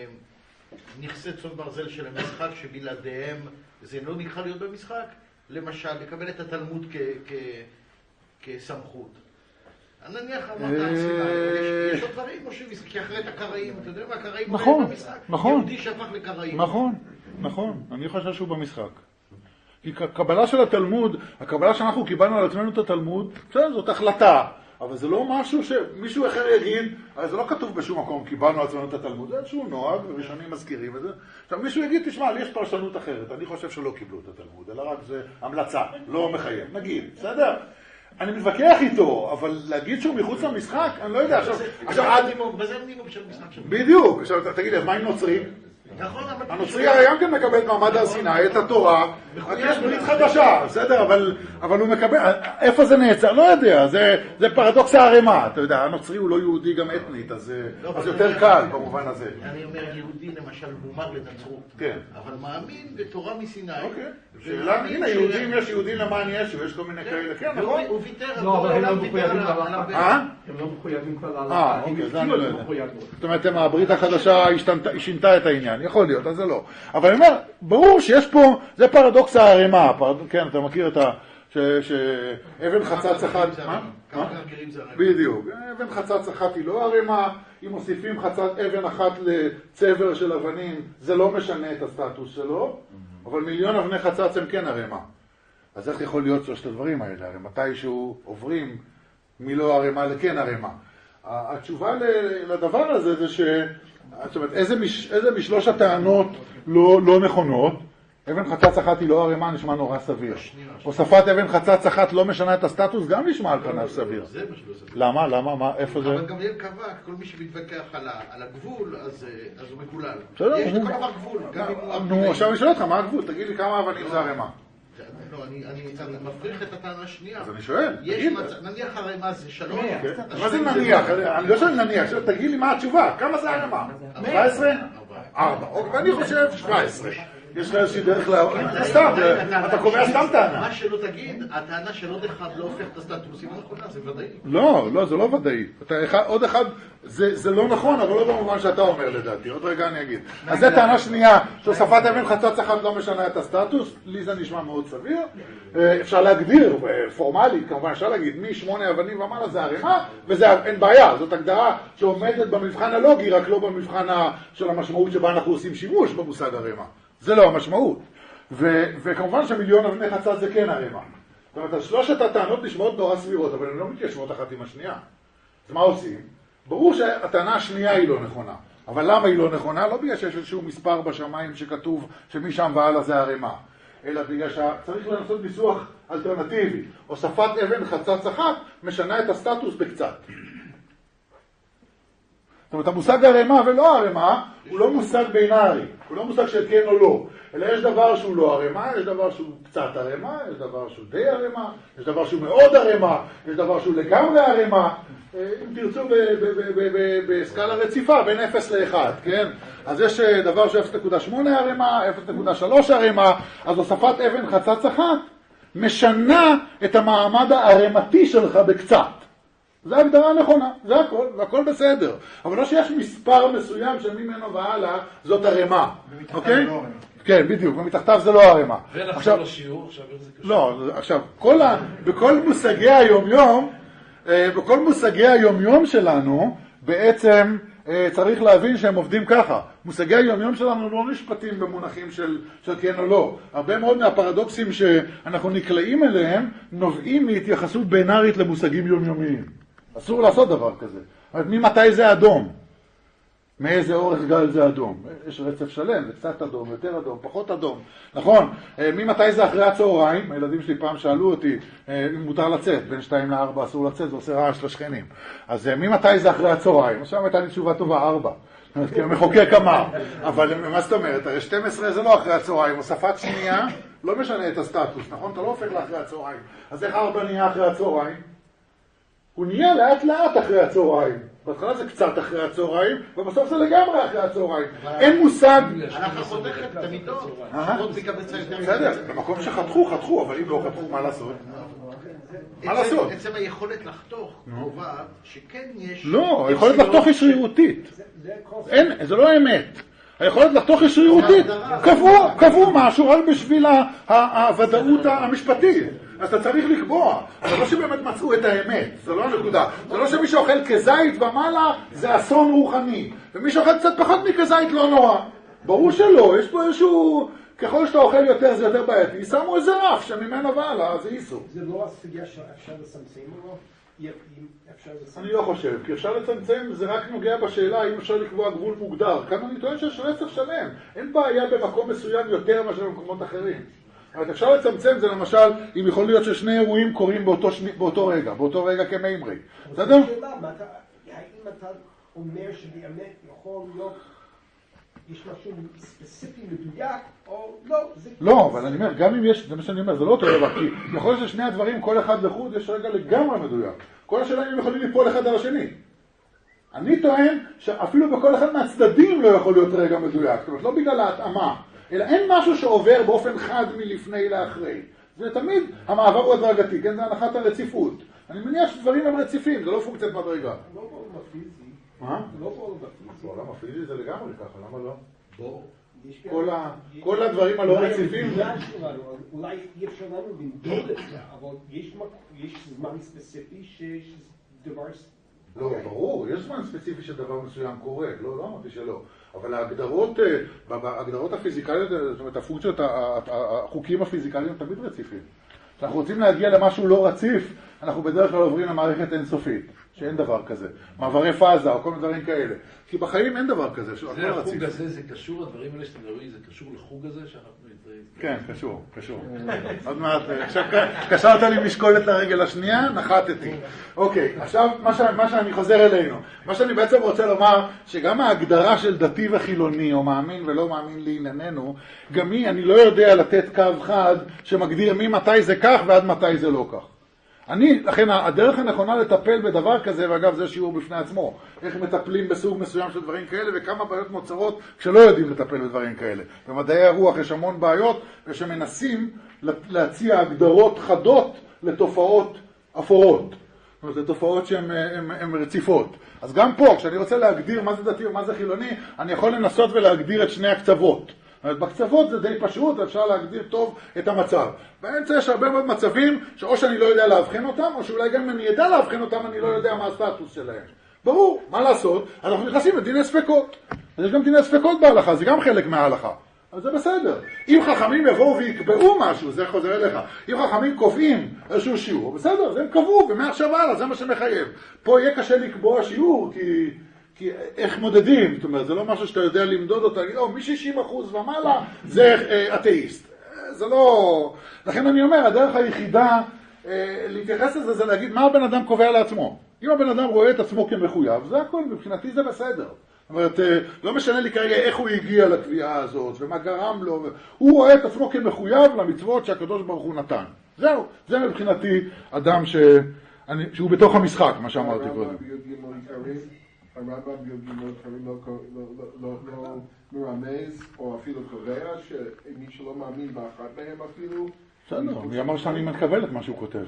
S3: נכסי צאן ברזל של המשחק שבלעדיהם זה לא נקרא להיות במשחק, למשל לקבל את התלמוד כסמכות. נניח אמרת על סיני, יש עוד דברים או כי אחרי את הקראים, אתה יודע מה הקראים
S1: נכון,
S3: במשחק?
S1: נכון,
S3: יהודי שהפך לקראים.
S1: נכון, נכון, אני חושב שהוא במשחק. כי הקבלה של התלמוד, הקבלה שאנחנו קיבלנו על עצמנו את התלמוד, זאת החלטה. אבל זה לא משהו שמישהו אחר יגיד, הרי זה לא כתוב בשום מקום, קיבלנו עצמנו את התלמוד, זה איזשהו נוהג, וראשונים מזכירים את זה. עכשיו מישהו יגיד, תשמע, לי יש פרשנות אחרת, אני חושב שלא קיבלו את התלמוד, אלא רק זה המלצה, לא מחייב, נגיד, בסדר? אני מתווכח איתו, אבל להגיד שהוא מחוץ למשחק, אני לא יודע, עכשיו...
S3: בזה נימוק של משחק שלו.
S1: בדיוק, עכשיו תגיד לי, אז מה עם נוצרים? הנוצרי הרי גם כן מקבל מעמד הר סיני, את התורה, רק יש ברית חדשה, בסדר, אבל הוא מקבל, איפה זה נעצר? לא יודע, זה פרדוקס הערימה, אתה יודע, הנוצרי הוא לא יהודי גם אתנית, אז זה יותר קל במובן הזה.
S3: אני אומר, יהודי למשל מומר לנצרות, אבל מאמין בתורה מסיני.
S1: שאלה, הנה, יהודים יש יהודים למען ישו, יש כל מיני כאלה, כן, נכון?
S3: הוא ויתר,
S6: לא, אבל הם לא מחויבים
S3: על
S6: להלכה. הם לא מחויבים כבר להלכה.
S1: אה, אוקיי, זה אני לא יודע. זאת אומרת, הברית החדשה היא שינתה את העניין, יכול להיות, אז זה לא. אבל אני אומר, ברור שיש פה, זה פרדוקס הערימה, כן, אתה מכיר את ה... שאבן חצץ אחת... בדיוק, אבן חצץ אחת היא לא ערימה, אם מוסיפים אבן אחת לצבר של אבנים, זה לא משנה את הסטטוס שלו, אבל מיליון אבני חצץ הם כן ערימה. אז איך יכול להיות שלושת הדברים האלה? הרי מתישהו עוברים מלא ערימה לכן ערימה. התשובה לדבר הזה זה ש... זאת אומרת, איזה, מש, איזה משלוש הטענות לא, לא נכונות? אבן חצץ אחת היא לא ערימה, נשמע נורא סביר. הוספת אבן חצץ אחת לא משנה את הסטטוס, גם נשמע על פניו סביר. למה? למה? מה? איפה זה?
S3: אבל גם ליל קבע, כל מי שמתווכח על הגבול, אז הוא מקולל. יש לכל דבר גבול.
S1: נו, עכשיו אני שואל אותך, מה הגבול? תגיד לי כמה אבנים זה ערימה.
S3: לא, אני מפריך את הטענה השנייה.
S1: אז אני שואל, תגיד.
S3: נניח ערימה זה שלוש.
S1: מה זה נניח? אני לא שואל נניח, תגיד לי מה התשובה, כמה זה ערימה? ארבע עשרה? ארבע. ואני חושב שבע עשרה. יש לך איזושהי דרך לה... סתם, אתה קובע סתם טענה.
S3: מה שלא תגיד, הטענה של עוד אחד לא הופך את הסטטוסים הנכונה, זה ודאי.
S1: לא, לא, זה לא ודאי. עוד אחד, זה לא נכון, אבל לא במובן שאתה אומר לדעתי. עוד רגע אני אגיד. אז זה טענה שנייה, שהוספת אבן חצץ אחת לא משנה את הסטטוס, לי זה נשמע מאוד סביר. אפשר להגדיר, פורמלית, כמובן אפשר להגיד, משמונה אבנים ומעלה זה ערימה, וזה אין בעיה. זאת הגדרה שעומדת במבחן הלוגי, רק לא במבחן של המשמעות שבה אנחנו עושים שימוש במושג ערימה. זה לא המשמעות. ו- וכמובן שמיליון אבני חצץ זה כן ערימה. זאת אומרת, שלושת הטענות נשמעות נורא סבירות, אבל הן לא מתיישבות אחת עם השנייה. אז מה עושים? ברור שהטענה השנייה היא לא נכונה. אבל למה היא לא נכונה? לא בגלל שיש איזשהו מספר בשמיים שכתוב שמשם והלאה זה הרמה, אלא בגלל שצריך לנסות ניסוח אלטרנטיבי. הוספת אבן חצץ אחת משנה את הסטטוס בקצת. זאת אומרת, המושג הרמה ולא הרמה הוא לא מושג בינארי, הוא לא מושג של כן או לא, אלא יש דבר שהוא לא הרמה, יש דבר שהוא קצת הרמה, יש דבר שהוא די הרמה, יש דבר שהוא מאוד הרמה, יש דבר שהוא לגמרי הרמה, אם תרצו בסקאלה רציפה בין אפס לאחד, כן? אז יש דבר שהוא אפס נקודה שמונה הרמה, אפס נקודה שלוש הרמה, אז הוספת אבן חצץ אחת משנה את המעמד הרמתי שלך בקצת. זו הגדרה נכונה, זה הכל, והכל בסדר. אבל לא שיש מספר מסוים שממנו והלאה זאת הרמה, אוקיי? לא כן, בדיוק, ומתחתיו זה לא הרמה.
S9: ונחזור לשיעור, עכשיו איך זה קשור?
S1: לא, עכשיו, כל ה... בכל מושגי היום-יום, בכל מושגי היום-יום שלנו, בעצם צריך להבין שהם עובדים ככה. מושגי היום-יום שלנו לא נשפטים במונחים של, של כן או לא. הרבה מאוד מהפרדוקסים שאנחנו נקלעים אליהם, נובעים מהתייחסות בינארית למושגים יומיומיים. אסור לעשות דבר כזה. ממתי זה אדום? מאיזה אורך גל זה אדום? יש רצף שלם, זה קצת אדום, יותר אדום, פחות אדום. נכון, ממתי זה אחרי הצהריים? הילדים שלי פעם שאלו אותי אם מותר לצאת, בין שתיים לארבע אסור לצאת, זה עושה רעש לשכנים. אז ממתי זה אחרי הצהריים? עכשיו הייתה לי תשובה טובה, ארבע. כי המחוקק אמר. אבל מה זאת אומרת? הרי שתים עשרה זה לא אחרי הצהריים, הוספת שנייה לא משנה את הסטטוס, נכון? אתה לא הופך לאחרי הצהריים. אז איך ארבע נהיה אחרי הצהריים? הוא נהיה לאט לאט אחרי הצהריים. בהתחלה זה קצת אחרי הצהריים, ובסוף זה לגמרי אחרי הצהריים. אין מושג...
S3: אנחנו חותכת את המידות.
S1: בסדר, במקום שחתכו, חתכו, אבל אם לא חתכו, מה לעשות? מה לעשות?
S3: עצם היכולת לחתוך קובעת שכן יש...
S1: לא, היכולת לחתוך היא שרירותית. אין, זה לא האמת. היכולת לחתוך היא שרירותית. קבעו משהו רק בשביל הוודאות המשפטית. אז אתה צריך לקבוע. זה לא שבאמת מצאו את האמת, זה לא הנקודה. זה לא שמי שאוכל כזית ומעלה זה אסון רוחני. ומי שאוכל קצת פחות מכזית לא נורא. ברור שלא, יש פה איזשהו... ככל שאתה אוכל יותר זה יותר בעייתי. שמו איזה רף שממנו ועלה, זה איסור.
S6: זה לא הסוגיה שאפשר לצמצם או לא?
S1: אני לא חושב, כי אפשר לצמצם, זה רק נוגע בשאלה האם אפשר לקבוע גבול מוגדר. כאן אני טוען שיש רצף שלם. אין בעיה במקום מסוים יותר מאשר במקומות אחרים. אבל אפשר לצמצם זה למשל, אם יכול להיות ששני אירועים קורים באותו, שני, באותו רגע, באותו רגע כמיימרי. בסדר?
S6: השאלה, האם אתה אומר שבאמת יכול להיות, יש משהו ספציפי מדויק, או לא?
S1: לא, אבל אני אומר, גם אם יש, זה מה שאני אומר, זה לא אותו דבר, כי יכול להיות ששני הדברים, כל אחד לחוד, יש רגע לגמרי מדויק. כל השאלה הם יכולים ליפול אחד על השני. אני טוען שאפילו בכל אחד מהצדדים לא יכול להיות רגע מדויק, זאת אומרת, לא בגלל ההתאמה. אלא אין משהו שעובר באופן חד מלפני לאחרי. זה תמיד, המעבר הוא הדרגתי, כן? זה הנחת הרציפות. אני מניח שדברים הם רציפים, זה לא פונקציית מדרגה.
S6: לא בעולם הפיזי.
S1: מה?
S6: לא בעולם הפיזי.
S1: בעולם הפיזי זה לגמרי ככה, למה לא? בוא. כל הדברים הלא רציפים...
S6: אולי אי אפשר לנו למדוד את זה, אבל יש זמן ספציפי שיש דבר...
S1: לא, ברור, יש זמן ספציפי שדבר מסוים קורה, לא, לא אמרתי שלא. אבל ההגדרות, ההגדרות הפיזיקליות, זאת אומרת, הפונקציות, החוקים הפיזיקליים הם תמיד רציפים. כשאנחנו רוצים להגיע למשהו לא רציף, אנחנו בדרך כלל עוברים למערכת אינסופית, שאין דבר כזה. מעברי פאזה או כל מיני דברים כאלה. כי בחיים אין דבר כזה, שהוא
S9: זה החוג הזה, זה קשור, הדברים האלה שאתם רואים, זה קשור לחוג הזה שאנחנו...
S1: כן, קשור, קשור. עוד מעט, עכשיו קשרת לי משקולת לרגל השנייה, נחתתי. אוקיי, עכשיו מה שאני חוזר אלינו, מה שאני בעצם רוצה לומר, שגם ההגדרה של דתי וחילוני, או מאמין ולא מאמין לענייננו, גם היא, אני לא יודע לתת קו חד שמגדיר ממתי זה כך ועד מתי זה לא כך. אני, לכן הדרך הנכונה לטפל בדבר כזה, ואגב זה שיעור בפני עצמו, איך מטפלים בסוג מסוים של דברים כאלה, וכמה בעיות נוצרות כשלא יודעים לטפל בדברים כאלה. במדעי הרוח יש המון בעיות, ושמנסים להציע הגדרות חדות לתופעות אפורות. זאת אומרת, לתופעות שהן רציפות. אז גם פה, כשאני רוצה להגדיר מה זה דתי ומה זה חילוני, אני יכול לנסות ולהגדיר את שני הקצוות. בקצוות זה די פשוט, אפשר להגדיר טוב את המצב. באמצע יש הרבה מאוד מצבים שאו שאני לא יודע להבחן אותם, או שאולי גם אם אני ידע להבחן אותם, אני לא יודע מה הסטטוס שלהם. ברור, מה לעשות? אנחנו נכנסים לדיני ספקות. יש גם דיני ספקות בהלכה, זה גם חלק מההלכה. אבל זה בסדר. אם חכמים יבואו ויקבעו משהו, זה חוזר אליך. אם חכמים קובעים איזשהו שיעור, בסדר, זה הם קבעו, ומעכשיו הלאה, זה מה שמחייב. פה יהיה קשה לקבוע שיעור, כי... כי איך מודדים? זאת אומרת, זה לא משהו שאתה יודע למדוד אותו, להגיד, או, מ-שישים אחוז ומעלה זה אה, אתאיסט. זה לא... לכן אני אומר, הדרך היחידה אה, להתייחס לזה זה להגיד מה הבן אדם קובע לעצמו. אם הבן אדם רואה את עצמו כמחויב, זה הכל, מבחינתי זה בסדר. זאת אומרת, אה, לא משנה לי כרגע איך הוא הגיע לקביעה הזאת ומה גרם לו. הוא רואה את עצמו כמחויב למצוות שהקדוש ברוך הוא נתן. זהו, זה מבחינתי אדם ש... אני, שהוא בתוך המשחק, מה שאמרתי קודם.
S4: הרמב"ם בי"ג דברים לא מרמז, או אפילו קובע, שמי שלא מאמין באחת מהם אפילו...
S1: בסדר, מי אמר שאני מתקבל את מה שהוא כותב.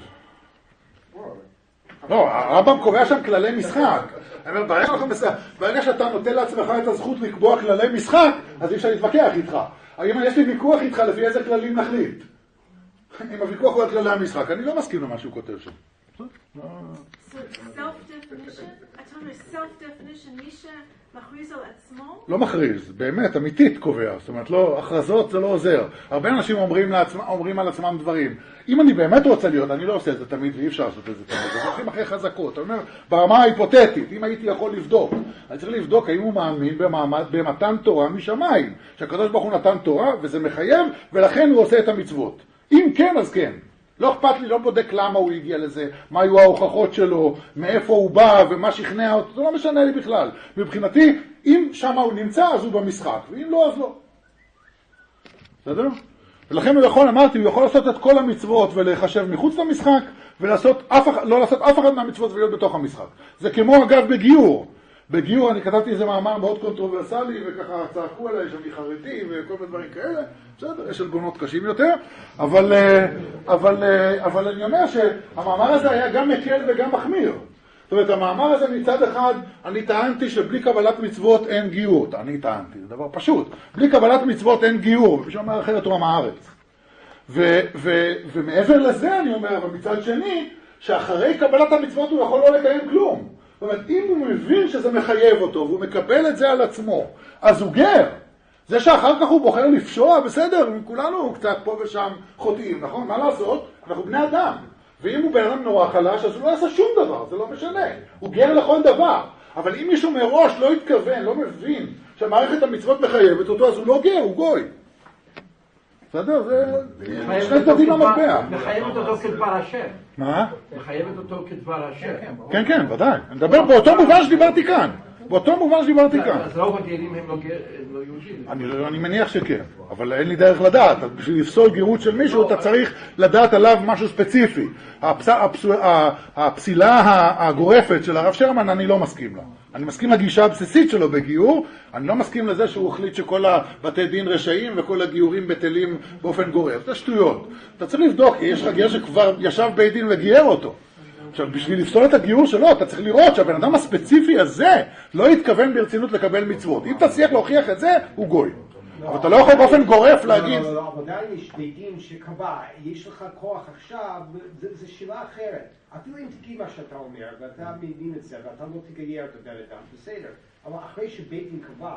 S1: לא, הרמב"ם קובע שם כללי משחק. ברגע שאתה נותן לעצמך את הזכות לקבוע כללי משחק, אז אי אפשר להתווכח איתך. אם יש לי ויכוח איתך, לפי איזה כללים נחליט? אם הוויכוח הוא על כללי המשחק, אני לא מסכים למה שהוא כותב שם.
S7: self-definition? אתה אומר self-definition, מי שמכריז על עצמו?
S1: לא מכריז, באמת, אמיתית קובע. זאת אומרת, לא, הכרזות זה לא עוזר. הרבה אנשים אומרים, לעצמם, אומרים על עצמם דברים. אם אני באמת רוצה להיות, אני לא עושה את זה תמיד, ואי אפשר לעשות את זה תמיד. אז הולכים אחרי חזקות. אתה אומר, ברמה ההיפותטית, אם הייתי יכול לבדוק, אני צריך לבדוק האם הוא מאמין במעמד, במתן תורה משמיים. שהקדוש ברוך הוא נתן תורה, וזה מחייב, ולכן הוא עושה את המצוות. אם כן, אז כן. לא אכפת לי, לא בודק למה הוא הגיע לזה, מה היו ההוכחות שלו, מאיפה הוא בא ומה שכנע אותו, זה לא משנה לי בכלל. מבחינתי, אם שם הוא נמצא, אז הוא במשחק, ואם לא, אז לא. בסדר? ולכן הוא יכול, אמרתי, הוא יכול לעשות את כל המצוות ולחשב מחוץ למשחק, ולעשות אף, לא לעשות אף אחד מהמצוות ולהיות בתוך המשחק. זה כמו אגב בגיור. בגיור אני כתבתי איזה מאמר מאוד קונטרוברסלי, וככה צעקו עליי שאני חרדי וכל מיני דברים כאלה. בסדר, יש אלגונות קשים יותר, אבל, אבל, אבל אני אומר שהמאמר הזה היה גם מקל וגם מחמיר. זאת אומרת, המאמר הזה מצד אחד, אני טענתי שבלי קבלת מצוות אין גיור. אני טענתי, זה דבר פשוט. בלי קבלת מצוות אין גיור, ומי שאומר אחרת הוא עם הארץ. ו, ו, ומעבר לזה אני אומר, אבל מצד שני, שאחרי קבלת המצוות הוא יכול לא לקיים כלום. זאת אומרת, אם הוא מבין שזה מחייב אותו, והוא מקבל את זה על עצמו, אז הוא גר. זה שאחר כך הוא בוחר לפשוע, בסדר, כולנו קצת פה ושם חוטאים, נכון? מה לעשות? אנחנו בני אדם. ואם הוא בן אדם נורא חלש, אז הוא לא יעשה שום דבר, זה לא משנה. הוא גר לכל דבר. אבל אם מישהו מראש לא התכוון, לא מבין שהמערכת המצוות מחייבת אותו, אז הוא לא גר, הוא גוי. בסדר? זה... שני צדדים למטבע.
S10: מחייבת אותו כדבר השם.
S1: מה?
S10: מחייבת אותו כדבר השם.
S1: כן, כן, ודאי. אני מדבר באותו מובן שדיברתי כאן. באותו מובן שדיברתי כאן.
S10: אז רוב הגרים הם לא יהודים.
S1: אני מניח שכן, אבל אין לי דרך לדעת. בשביל לפסול גירות של מישהו אתה צריך לדעת עליו משהו ספציפי. הפסילה הגורפת של הרב שרמן אני לא מסכים לה. אני מסכים לגישה הבסיסית שלו בגיור, אני לא מסכים לזה שהוא החליט שכל הבתי דין רשעים וכל הגיורים בטלים באופן גורף. זה שטויות. אתה צריך לבדוק, יש לך גר שכבר ישב בית דין וגייר אותו. עכשיו, בשביל לפסול את הגיור שלו, אתה צריך לראות שהבן אדם הספציפי הזה לא התכוון ברצינות לקבל מצוות. אם תצליח להוכיח את זה, הוא גוי. אבל אתה לא יכול באופן גורף להגיד...
S6: לא, לא, אבל עדיין יש בית דין שקבע, יש לך כוח עכשיו, זו שאלה אחרת. אפילו אם תגיד מה שאתה אומר, ואתה מבין את זה, ואתה לא תגייר את הבן אדם, בסדר. אבל אחרי שבית דין קבע,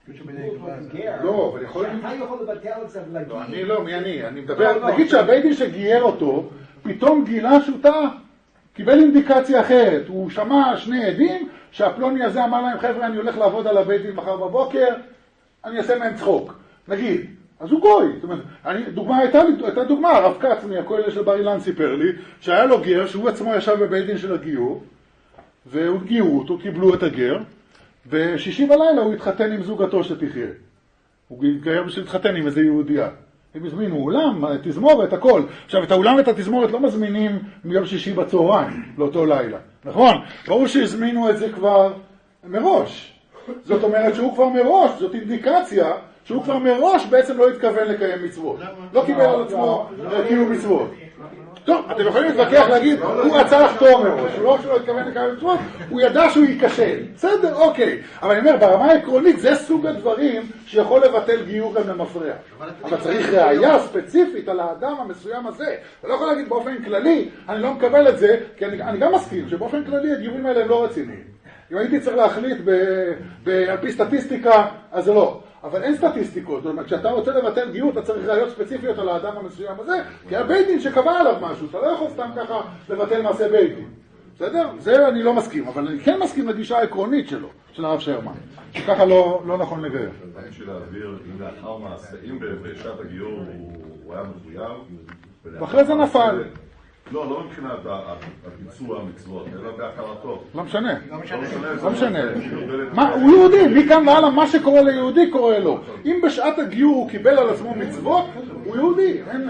S1: לא, אבל יכול...
S6: אתה יכול לבטל את זה ולהגיד...
S1: לא, אני לא, מי אני? אני מדבר... נגיד שהבית דין שגייר אותו, פתאום גילה שוטה. קיבל אינדיקציה אחרת, הוא שמע שני עדים שהפלוני הזה אמר להם, חבר'ה, אני הולך לעבוד על הבית דין מחר בבוקר, אני אעשה מהם צחוק. נגיד, אז הוא גוי. זאת אומרת, אני, דוגמה הייתה, הייתה דוגמה, הרב כץ מהכולל של בר אילן סיפר לי, שהיה לו גר, שהוא עצמו ישב בבית דין של הגיור, והוא גירו אותו, קיבלו את הגר, בשישי בלילה הוא התחתן עם זוגתו שתחיה. הוא התגייר בשביל להתחתן עם איזה יהודייה. הם הזמינו אולם, תזמורת, הכל. עכשיו, את האולם ואת התזמורת לא מזמינים מיום שישי בצהריים, לאותו לילה. נכון? ברור שהזמינו את זה כבר מראש. זאת אומרת שהוא כבר מראש, זאת אינדיקציה, שהוא כבר מראש בעצם לא התכוון לקיים מצוות. לא קיבל על עצמו קיום מצוות. טוב, אתם יכולים להתווכח להגיד, הוא רצה לחתום מראש, הוא לא שלא התכוון לקיים מצוות, הוא ידע שהוא ייכשל. בסדר, אוקיי. אבל אני אומר, ברמה העקרונית, זה סוג הדברים שיכול לבטל גיור גם למפרע. אבל צריך ראייה ספציפית על האדם המסוים הזה. אתה לא יכול להגיד באופן כללי, אני לא מקבל את זה, כי אני, אני גם מסכים שבאופן כללי הגיורים האלה הם לא רציניים. אם הייתי צריך להחליט על פי סטטיסטיקה, אז זה לא. אבל אין סטטיסטיקות, זאת אומרת, כשאתה רוצה לבטל גיור, אתה צריך ראיות ספציפיות על האדם המסוים הזה, כי הבית דין שקבע עליו משהו, אתה לא יכול סתם ככה לבטל מעשה בית דין. בסדר? זה אני לא מסכים, אבל אני כן מסכים לגישה העקרונית שלו, של הרב שרמן. ככה לא, לא נכון לגייר.
S11: בשביל להעביר, אם לאחר מעשה, אם בשעת הגיור הוא היה מחויב,
S1: ואחרי זה נפל.
S11: לא, לא מבחינת הביצוע המצוות, אלא בהכרתו.
S1: לא משנה. לא משנה. מה, הוא יהודי, מכאן והלאה, מה שקורה ליהודי קורה לו. אם בשעת הגיור הוא קיבל על עצמו מצוות, הוא יהודי. אין...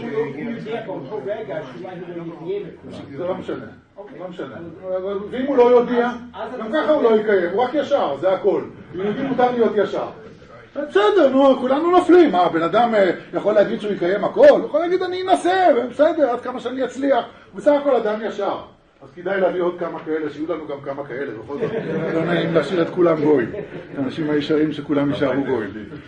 S1: זה לא משנה. לא משנה. ואם הוא לא יודיע, גם ככה הוא לא יקיים, הוא רק ישר, זה הכל. יהודי מותר להיות ישר. בסדר, נו, כולנו נופלים. מה, בן אדם יכול להגיד שהוא יקיים הכל? הוא יכול להגיד, אני אנסה, בסדר, עד כמה שאני אצליח. בסך הכל אדם ישר. אז כדאי להביא עוד כמה כאלה, שיהיו לנו גם כמה כאלה. בכל זאת, לא נעים להשאיר את כולם גוי. האנשים הישרים שכולם יישארו גוי.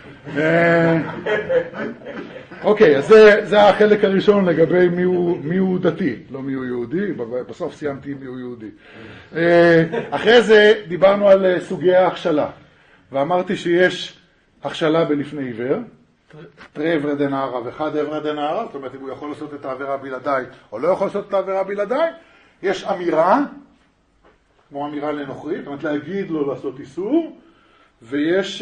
S1: אוקיי, אז זה החלק הראשון לגבי מי הוא דתי, לא מי הוא יהודי. בסוף סיימתי מי הוא יהודי. אחרי זה דיברנו על סוגי ההכשלה. ואמרתי שיש הכשלה בלפני עיוור, תרי עברי דנהרה וחד עברי דנהרה, זאת אומרת אם הוא יכול לעשות את העבירה בלעדיי או לא יכול לעשות את העבירה בלעדיי. יש אמירה, כמו אמירה לנוכרית, זאת אומרת להגיד לו לעשות איסור, ויש,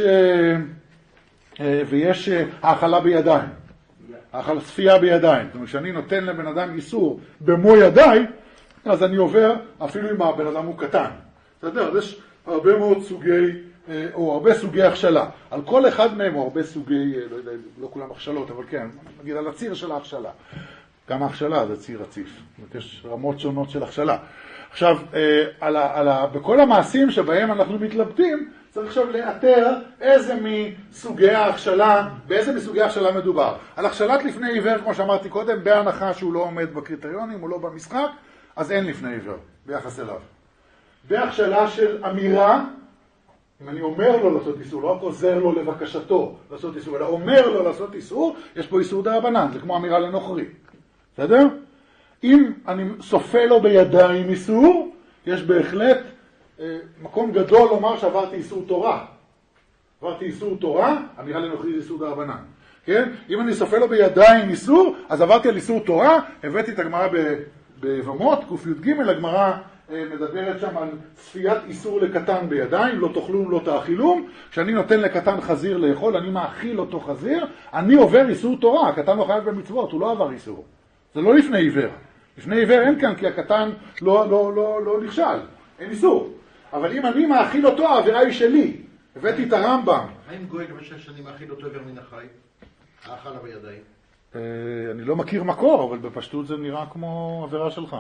S1: ויש האכלה בידיים, האכלה צפייה בידיים. זאת אומרת שאני נותן לבן אדם איסור במו ידיי, אז אני עובר אפילו אם הבן אדם הוא קטן. בסדר? אז יש הרבה מאוד סוגי או הרבה סוגי הכשלה. על כל אחד מהם, או הרבה סוגי, לא יודע, לא כולם הכשלות, אבל כן, נגיד על הציר של ההכשלה. גם ההכשלה זה ציר רציף. זאת אומרת, יש רמות שונות של הכשלה. עכשיו, על ה, על ה, בכל המעשים שבהם אנחנו מתלבטים, צריך עכשיו לאתר איזה מסוגי ההכשלה, באיזה מסוגי ההכשלה מדובר. על הכשלת לפני עיוור, כמו שאמרתי קודם, בהנחה שהוא לא עומד בקריטריונים, הוא לא במשחק, אז אין לפני עיוור, ביחס אליו. בהכשלה של אמירה, אם אני אומר לו לעשות איסור, לא רק עוזר לו לבקשתו לעשות איסור, אלא אומר לו לעשות איסור, יש פה איסור דרבנן, זה כמו אמירה לנוכרי. בסדר? אם אני סופה לו בידיים איסור, יש בהחלט אה, מקום גדול לומר שעברתי איסור תורה. עברתי איסור תורה, אמירה לנוכרי זה איסור דרבנן. כן? אם אני סופה לו בידיים איסור, אז עברתי על איסור תורה, הבאתי את הגמרא בבמות, ק"ג, הגמרא מדברת שם על צפיית איסור לקטן בידיים, לא תאכלום, לא תאכילום. כשאני נותן לקטן חזיר לאכול, אני מאכיל אותו חזיר, אני עובר איסור תורה. הקטן לא חייב במצוות, הוא לא עבר איסור. זה לא לפני עיוור. לפני עיוור אין כאן, כי הקטן לא, לא, לא, לא נכשל. אין איסור. אבל אם אני מאכיל אותו, העבירה היא שלי. הבאתי את הרמב"ם.
S3: האם גוי למשל שאני מאכיל אותו עבר מן החי? האכלה בידיים?
S1: אני לא מכיר מקור, אבל בפשטות זה נראה כמו עבירה שלך.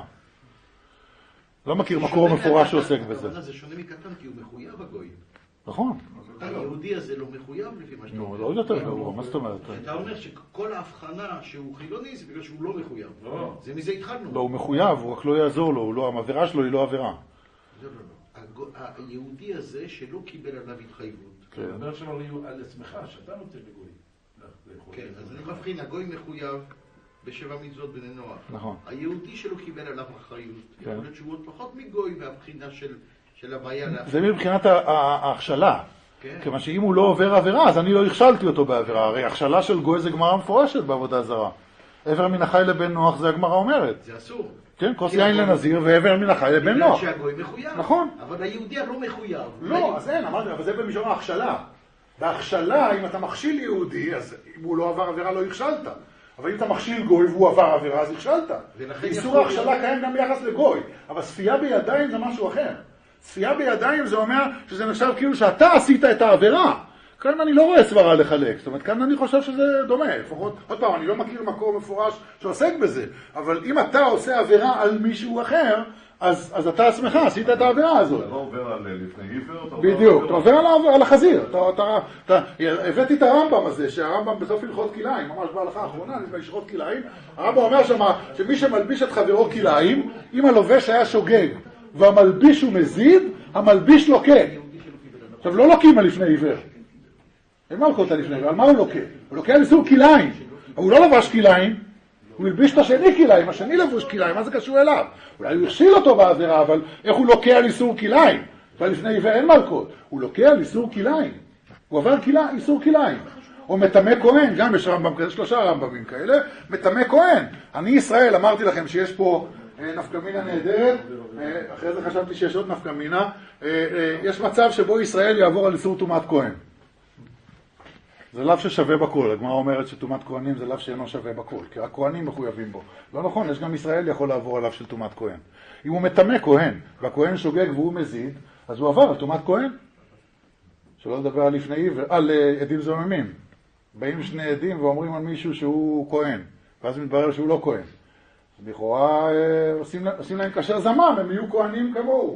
S1: לא מכיר מקור מפורש שעוסק בזה.
S3: זה שונה מקטן כי הוא מחויב הגוי.
S1: נכון.
S3: היהודי הזה לא מחויב לפי מה שאתה אומר.
S1: לא, לא יותר גרוע, מה זאת אומרת?
S3: אתה אומר שכל ההבחנה שהוא חילוני זה בגלל שהוא לא מחויב. זה מזה התחלנו.
S1: לא, הוא מחויב, הוא רק לא יעזור לו, העבירה שלו היא לא עבירה.
S3: לא, לא, לא. היהודי הזה שלא קיבל עליו התחייבות.
S9: אתה אומר שלא על עצמך, שאתה נותן לגוי.
S3: כן, אז אני מבחין, הגוי מחויב בשבע מצוות בני נוח.
S1: נכון.
S3: היהודי שלא קיבל עליו אחריות, יכול להיות שהוא עוד פחות מגוי מהבחינה של הבעיה.
S1: זה מבחינת ההכשלה. כיוון שאם הוא לא עובר עבירה, אז אני לא הכשלתי אותו בעבירה. הרי הכשלה של גוי זה גמרא מפורשת בעבודה זרה. עבר מן החי לבן נוח זה הגמרא אומרת.
S3: זה אסור.
S1: כן, כוס יין לנזיר ועבר מן החי לבן נוח.
S3: בגלל שהגוי מחויב.
S1: נכון.
S3: אבל היהודי הלא מחויב.
S1: לא, אז אין, אמרתי, אבל זה במישור ההכשלה. בהכשלה, אם אתה מכשיל יהודי, אז אם הוא לא עבר עבירה לא הכשלת. אבל אם אתה מכשיל גוי והוא עבר עבירה, אז הכשלת. איסור ההכשלה קיים גם ביחס לגוי. אבל צפייה בידיים זה משהו אחר. צפייה בידיים זה אומר שזה נחשב כאילו שאתה עשית את העבירה. כאן אני לא רואה סברה לחלק. זאת אומרת, כאן אני חושב שזה דומה. לפחות, עוד פעם, אני לא מכיר מקור מפורש שעוסק בזה. אבל אם אתה עושה עבירה על מישהו אחר, אז, אז אתה עצמך עשית את העבירה הזאת.
S11: אתה לא עובר על לפני עיוור?
S1: בדיוק, אתה עובר על, על החזיר. אתה, אתה, אתה, הבאתי את הרמב"ם הזה, שהרמב"ם בסוף הלכות כליים, ממש בהלכה האחרונה, לפני הלכות כליים, הרמב"ם אומר שמה, שמי שמלביש את חברו כליים, אם הלובש היה שוגג, והמלביש הוא מזיד, המלביש לוקה. עכשיו, לא לוקים על לפני עיוור. אין מה לוקות על לפני עיוור, על מה הוא לוקה? הוא לוקה על איסור כליים. הוא לא לבש כליים, הוא הלביש את השני כליים, השני לבוש כליים, מה זה קשור אליו? אולי הוא הכשיל אותו בעבירה, אבל איך הוא לוקה על איסור כליים? ולפני עיוור אין מלכות. הוא לוקה על איסור כליים. הוא עבר איסור כליים. או מטמא כהן, גם יש רמב"ם כזה, שלושה רמב"מים כאלה, מטמא כהן. אני ישראל, אמרתי לכם שיש פה נפקמינה נהדרת, אחרי זה חשבתי שיש עוד נפקמינה. יש מצב שבו ישראל יעבור על איסור טומאת כהן. זה לאו ששווה בכל, הגמרא אומרת שטומאת כהנים זה לאו שאינו שווה בכל, כי הכהנים מחויבים בו. לא נכון, יש גם ישראל יכול לעבור עליו של טומאת כהן. אם הוא מטמא כהן, והכהן שוגג והוא מזיד, אז הוא עבר על טומאת כהן. שלא לדבר על לפני עבר, על עדים זוממים. באים שני עדים ואומרים על מישהו שהוא כהן, ואז מתברר שהוא לא כהן. לכאורה עושים, עושים להם כאשר זמם, הם יהיו כהנים כמוהו.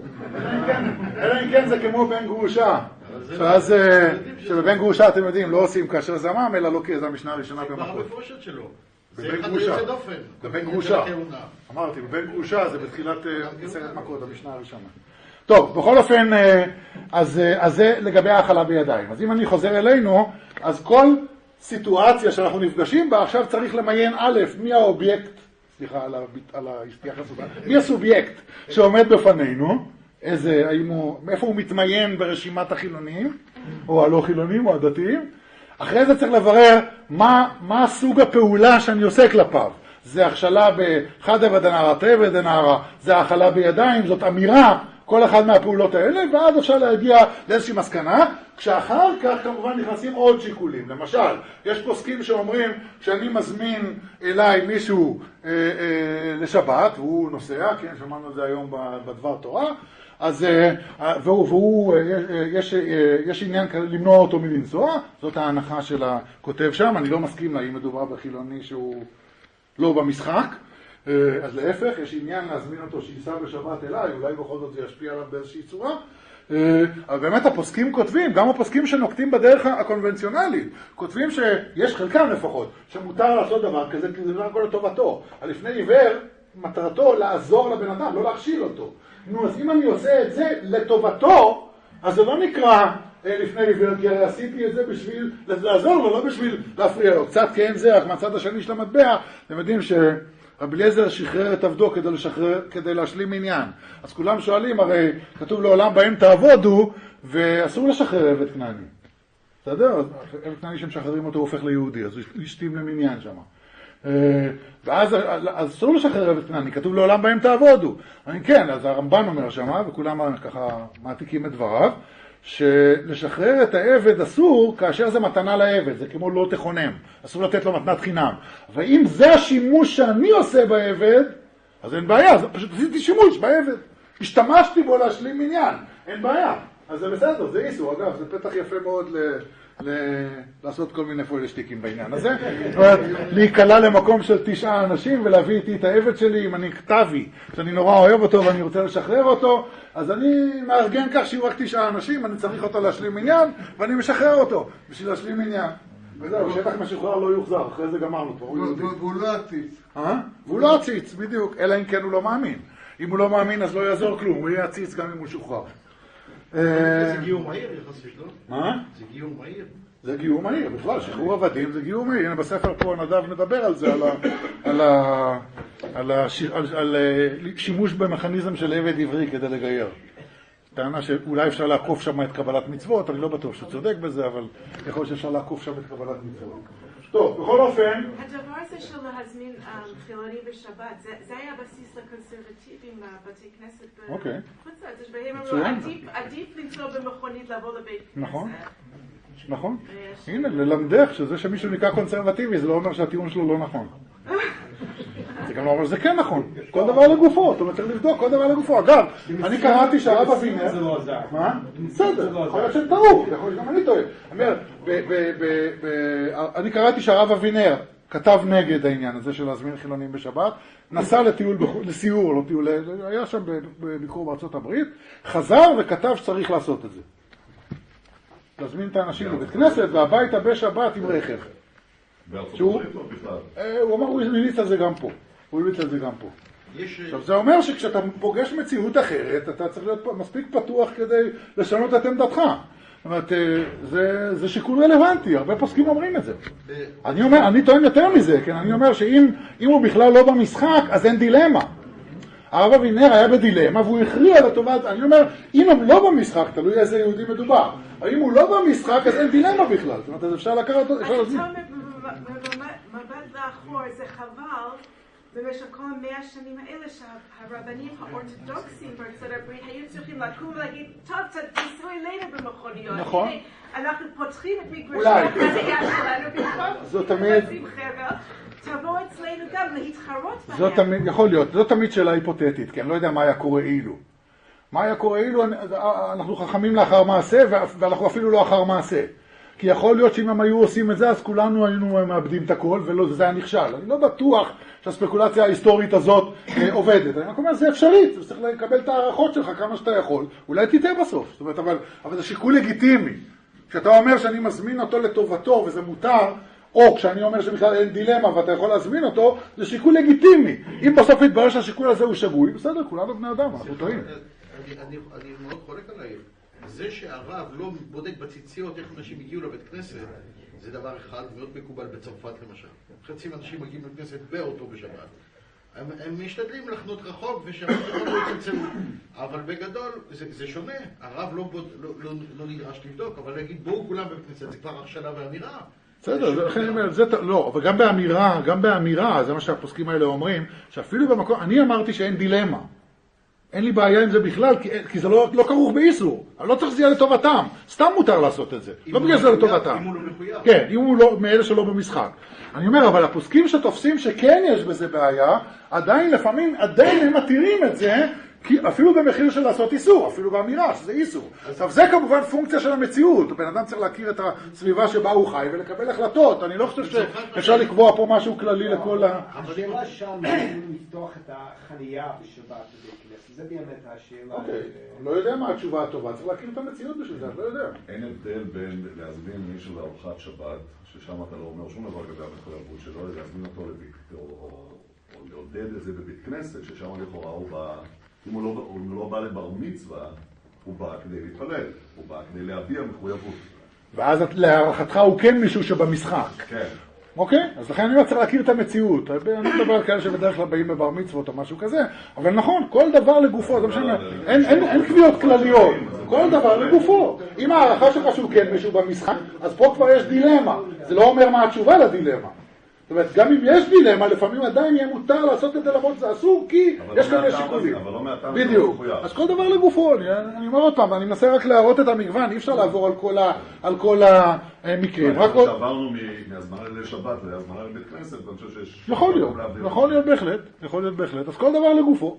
S1: אלא אם כן זה כמו בן גרושה. ואז שבבן גרושה אתם יודעים, לא עושים כאשר זמם, אלא לא כי זה המשנה הראשונה במקום.
S3: זה המפורשת שלו.
S1: בבן גרושה. בבן גרושה. אמרתי, בבן גרושה זה בתחילת עשרת מכות, המשנה הראשונה. טוב, בכל אופן, אז, אז זה לגבי האכלה בידיים. אז אם אני חוזר אלינו, אז כל סיטואציה שאנחנו נפגשים בה, עכשיו צריך למיין א', מי האובייקט, סליחה על, על ההסתייחסות, מי הסובייקט שעומד בפנינו, איזה, האם הוא, מאיפה הוא מתמיין ברשימת החילונים, או הלא חילונים או הדתיים. אחרי זה צריך לברר מה, מה סוג הפעולה שאני עושה כלפיו. זה הכשלה בחדה ודנערה, תראה ודנערה, זה האכלה בידיים, זאת אמירה, כל אחד מהפעולות האלה, ואז אפשר להגיע לאיזושהי מסקנה, כשאחר כך כמובן נכנסים עוד שיקולים. למשל, יש פוסקים שאומרים, כשאני מזמין אליי מישהו אה, אה, לשבת, והוא נוסע, כן, שמענו את זה היום בדבר תורה, אז אה, והוא, והוא, אה, יש, אה, יש עניין למנוע אותו מלנסוע, זאת ההנחה של הכותב שם, אני לא מסכים לה, אם מדובר בחילוני שהוא לא במשחק, אז להפך, יש עניין להזמין אותו שייסע בשבת אליי, אולי בכל זאת זה ישפיע עליו באיזושהי צורה. אבל באמת הפוסקים כותבים, גם הפוסקים שנוקטים בדרך הקונבנציונלית, כותבים שיש חלקם לפחות, שמותר לעשות דבר כזה, כי זה לא הכל לטובתו. על לפני עיוור, מטרתו לעזור לבן אדם, לא להכשיל אותו. נו, אז אם אני עושה את זה לטובתו, אז זה לא נקרא לפני עיוור, כי הרי עשיתי את זה בשביל לעזור לו, לא בשביל להפריע לו. קצת כאין זה, אך מהצד השני של המטבע, אתם יודעים ש... רבי אליעזר שחרר את עבדו כדי לשחרר, כדי להשלים עניין. אז כולם שואלים, הרי כתוב לעולם בהם תעבודו, ואסור לשחרר עבד כנעני. בסדר? עבד כנעני שמשחררים אותו הופך ליהודי, אז הוא ישתים למניין שם. ואז אז אסור לשחרר עבד כנעני, כתוב לעולם בהם תעבודו. אני כן, אז הרמב"ן אומר שם, וכולם ככה מעתיקים את דבריו, שלשחרר את העבד אסור כאשר זה מתנה לעבד, זה כמו לא תכונם, אסור לתת לו מתנת חינם. ואם זה השימוש שאני עושה בעבד, אז אין בעיה, אז פשוט עשיתי שימוש בעבד, השתמשתי בו להשלים עניין, אין בעיה. אז זה בסדר, זה איסור, אגב, זה פתח יפה מאוד ל... ל- לעשות כל מיני פוילשטיקים בעניין הזה. זאת אומרת, להיקלה למקום של תשעה אנשים ולהביא איתי את העבד שלי, אם אני כתבי, שאני נורא אוהב אותו ואני רוצה לשחרר אותו, אז אני מארגן כך שיהיו רק תשעה אנשים, אני צריך אותו להשלים עניין, ואני משחרר אותו בשביל להשלים עניין. וזהו, שטח משוחרר לא יוחזר, אחרי זה גמרנו פה.
S2: והוא לא עציץ.
S1: אה? והוא לא עציץ, בדיוק, אלא אם כן הוא לא מאמין. אם הוא לא מאמין אז לא יעזור כלום, הוא יהיה עציץ גם אם הוא שוחרר.
S3: זה גיור מהיר יחסית, לא?
S1: מה?
S3: זה גיור מהיר.
S1: זה גיור מהיר, בכלל, שחרור עבדים זה גיור מהיר. הנה בספר פה נדב מדבר על זה, על, ה, על, ה, על, ה, על, על שימוש במכניזם של עבד עברי כדי לגייר. טענה שאולי אפשר לעקוף שם את קבלת מצוות, אני לא בטוח שהוא צודק בזה, אבל יכול להיות שאפשר לעקוף שם את קבלת מצוות. טוב, בכל אופן...
S7: הדבר הזה של להזמין חילוני בשבת, זה היה בסיס לקונסרבטיבים בבתי כנסת בחוץ לארץ. והם אמרו, עדיף לנסוע במכונית לבוא לבית כנסת.
S1: נכון, נכון. הנה, ללמדך שזה שמישהו נקרא קונסרבטיבי, זה לא אומר שהטיעון שלו לא נכון. זה גם לא אומר שזה כן נכון. כל דבר לגופו, זאת אומרת, צריך לבדוק כל דבר לגופו. אגב, אני קראתי שהרב אבינר...
S6: זה לא עזר.
S1: מה? בסדר, יכול להיות שהם טעו, יכול להיות שגם אני טועה. אני קראתי שהרב אבינר כתב נגד העניין הזה של להזמין חילונים בשבת, נסע לטיול, לסיור, לא טיול, היה שם בביקור בארצות הברית, חזר וכתב שצריך לעשות את זה. להזמין את האנשים לבית כנסת והביתה בשבת עם רכב.
S11: בארצות הברית לא בכלל.
S1: הוא אמר, הוא המליץ על זה גם פה. הוא המליץ על זה גם פה. עכשיו, זה אומר שכשאתה פוגש מציאות אחרת, אתה צריך להיות מספיק פתוח כדי לשנות את עמדתך. זאת אומרת, זה, זה שיקול רלוונטי, הרבה פוסקים אומרים את זה. אני אומר, אני טוען יותר מזה, כן? אני אומר שאם אם הוא בכלל לא במשחק, אז אין דילמה. הרב אבינר היה בדילמה, והוא הכריע לטובת, אני אומר, אם הם לא במשחק, תלוי איזה יהודי מדובר. אם הוא לא במשחק, אז אין דילמה בכלל. זאת אומרת, אפשר לקחת אותו, אפשר להזמין.
S7: מבט לאחור, זה חבל, במשך כל המאה השנים האלה שהרבנים האורתודוקסים בארצות הברית היו צריכים לקום ולהגיד, טוב, תיסעו אלינו במכוניות.
S1: נכון.
S7: אנחנו פותחים את מגרשי החנייה שלנו במקום לשים חבל. תבואו אצלנו גם להתחרות בהם.
S1: זאת תמיד, יכול להיות, זאת תמיד שאלה היפותטית, כי אני לא יודע מה היה קורה אילו. מה היה קורה אילו, אנחנו חכמים לאחר מעשה, ואנחנו אפילו לא אחר מעשה. כי יכול להיות שאם הם היו עושים את זה, אז כולנו היינו מאבדים את הכל, וזה היה נכשל. אני לא בטוח שהספקולציה ההיסטורית הזאת אה, עובדת. אני אומר, זה אפשרית, זה צריך לקבל את הערכות שלך כמה שאתה יכול. אולי תיתן בסוף. זאת אומרת, אבל, אבל זה שיקול לגיטימי. כשאתה אומר שאני מזמין אותו לטובתו, וזה מותר, או כשאני אומר שבכלל אין דילמה ואתה יכול להזמין אותו, זה שיקול לגיטימי. אם בסוף יתברר שהשיקול הזה הוא שגוי, בסדר, כולנו בני אדם, אנחנו טועים.
S3: אני מאוד חולק עליהם. זה שהרב לא בודק בציציות איך אנשים הגיעו לבית כנסת, זה דבר אחד מאוד מקובל בצרפת למשל. חצי אנשים מגיעים לבית כנסת באוטו בשבת. הם, הם משתדלים לחנות רחוק ושבת לא יצלצלו. אבל בגדול זה, זה שונה. הרב לא, בוד, לא, לא, לא נדרש לבדוק, אבל להגיד בואו כולם בבית כנסת, זה כבר הכשלה ואמירה.
S1: בסדר, לכן אני אומר, זה לא, אבל גם באמירה, גם באמירה, זה מה שהפוסקים האלה אומרים, שאפילו במקום, אני אמרתי שאין דילמה. אין לי בעיה עם זה בכלל, כי, כי זה לא, לא כרוך באיסור. אני לא צריך שזה יהיה לטובתם. סתם מותר לעשות את זה. לא בגלל שזה לטובתם.
S3: אם הוא לא מחויב.
S1: כן, אם הוא לא, מאלה שלא במשחק. אני אומר, אבל הפוסקים שתופסים שכן יש בזה בעיה, עדיין לפעמים, עדיין הם מתירים את זה, כי אפילו במחיר של לעשות איסור, אפילו באמירה, שזה איסור. עכשיו, זה כמובן פונקציה של המציאות. בן אדם צריך להכיר את הסביבה שבה הוא חי ולקבל החלטות. אני לא חושב שאפשר לקבוע פה משהו כללי לכל ה...
S6: השאלה שם, אם לפתוח את החנייה בשבת בבית כנסת, זה באמת השאלה.
S1: אוקיי, אני לא יודע מה התשובה הטובה, צריך להכיר את המציאות בשביל זה, אני לא יודע.
S11: אין הבדל בין להזמין מישהו לארוחת שבת, ששם אתה לא אומר שום דבר לגבי המחויבות שלו, להזמין אותו או לעודד את זה בבית כנסת, ששם לכאורה הוא בא... אם הוא, לא, הוא לא בא לבר מצווה, הוא בא כדי להתפלל, הוא בא כדי להביע מחויבות.
S1: ואז להערכתך הוא כן מישהו שבמשחק.
S11: כן.
S1: אוקיי? אז לכן אני לא צריך להכיר את המציאות. אני מדבר על כאלה שבדרך כלל באים בבר מצוות או משהו כזה, אבל נכון, כל דבר לגופו, זה משנה, אין, אין, אין קביעות כלליות, כל דבר לגופו. אם הערכה שלך שהוא כן מישהו במשחק, אז פה כבר יש דילמה. זה לא אומר מה התשובה לדילמה. זאת אומרת, גם אם יש דילמה, לפעמים עדיין יהיה מותר לעשות את זה למרות זה אסור, כי יש כאלה שיקולים.
S11: אבל לא מהטעם
S1: בדיוק. אז כל דבר לגופו, אני אומר עוד פעם, אני מנסה רק להראות את המגוון, אי אפשר לעבור על כל המקרים.
S11: שעברנו מהזמנה לשבת להזמנה לבית כנסת, ואני חושב שיש...
S1: יכול להיות, יכול להיות בהחלט, יכול להיות בהחלט. אז כל דבר לגופו.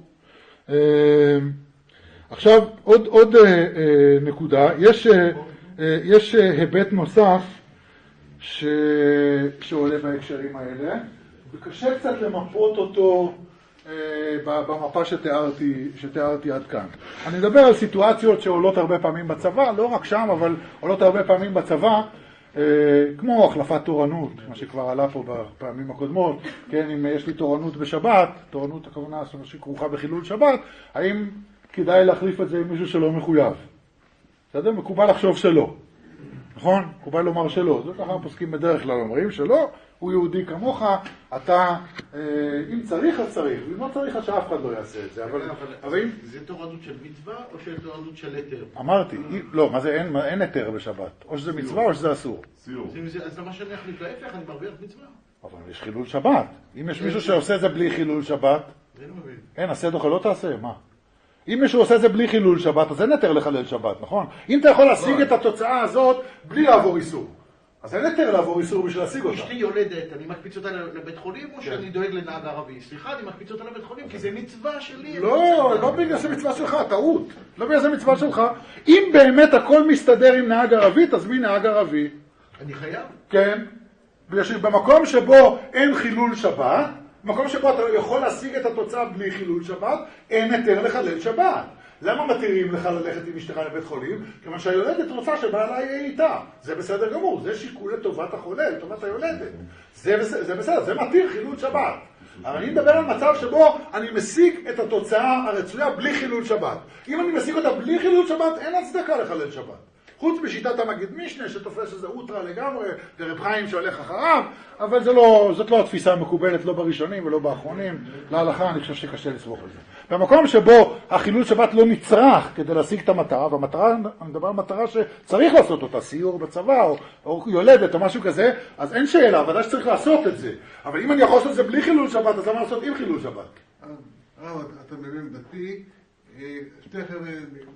S1: עכשיו, עוד נקודה, יש היבט נוסף, ש... שעולה בהקשרים האלה, וקשה קצת למפות אותו אה, במפה שתיארתי, שתיארתי עד כאן. אני מדבר על סיטואציות שעולות הרבה פעמים בצבא, לא רק שם, אבל עולות הרבה פעמים בצבא, אה, כמו החלפת תורנות, מה שכבר עלה פה בפעמים הקודמות, כן, אם יש לי תורנות בשבת, תורנות הכוונה שכרוכה בחילול שבת, האם כדאי להחליף את זה עם מישהו שלא מחויב? בסדר? מקובל לחשוב שלא. נכון? מקובל לומר שלא. זה ככה הפוסקים בדרך כלל אומרים שלא, הוא יהודי כמוך, אתה, אה, אם צריך אז צריך, ואם לא צריך אז שאף אחד לא יעשה את זה. אבל, אבל,
S3: אבל אם... זה תורנות של מצווה או של תורנות של היתר?
S1: אמרתי, לא, מה זה, אין, אין היתר בשבת. או שזה מצווה או שזה אסור.
S11: סיור.
S3: אז למה שאני אחליט להפך, אני מרוויח מצווה.
S1: אבל יש חילול שבת. אם יש מישהו שעושה את זה בלי חילול שבת,
S3: אני לא מבין.
S1: אין, עשה דוחה, לא תעשה, מה? אם מישהו עושה את זה בלי חילול שבת, אז אין היתר לחלל שבת, נכון? אם אתה יכול להשיג את התוצאה הזאת בלי לעבור איסור, אז אין היתר לעבור איסור בשביל להשיג אותה.
S3: אשתי יולדת, אני מקפיץ אותה לבית חולים או שאני דואג לנהג ערבי? סליחה, אני מקפיץ אותה לבית חולים כי זה מצווה שלי.
S1: לא, לא בגלל זה מצווה שלך, טעות. לא בגלל זה מצווה שלך. אם באמת הכל מסתדר עם נהג ערבי, תזמין נהג ערבי.
S3: אני חייב?
S1: כן. בגלל שבמקום שבו אין חילול שבת, במקום שבו אתה יכול להשיג את התוצאה בלי חילול שבת, אין היתר לחלל שבת. למה מתירים לך ללכת עם אשתך לבית חולים? כיוון שהיולדת רוצה שבעלה יהיה איתה. זה בסדר גמור, זה שיקול לטובת החולה, לטובת היולדת. זה, זה בסדר, זה מתיר חילול שבת. אבל אני מדבר על מצב שבו אני משיג את התוצאה הרצויה בלי חילול שבת. אם אני משיג אותה בלי חילול שבת, אין הצדקה לחלל שבת. חוץ בשיטת המגיד משנה שתופס איזה אוטרה לגמרי, ורב חיים שהולך אחריו, אבל זה לא, זאת לא התפיסה המקובלת, לא בראשונים ולא באחרונים. להלכה אני חושב שקשה לסמוך על זה. במקום שבו החילול שבת לא נצרך כדי להשיג את המטרה, והמטרה, אני מדבר על מטרה שצריך לעשות אותה, סיור בצבא או, או יולדת או משהו כזה, אז אין שאלה, ודאי שצריך לעשות את זה. אבל אם אני יכול לעשות את זה בלי חילול שבת, אז למה לעשות עם חילול שבת?
S12: הרב, אתה מבין דתי, שתי חבר'ה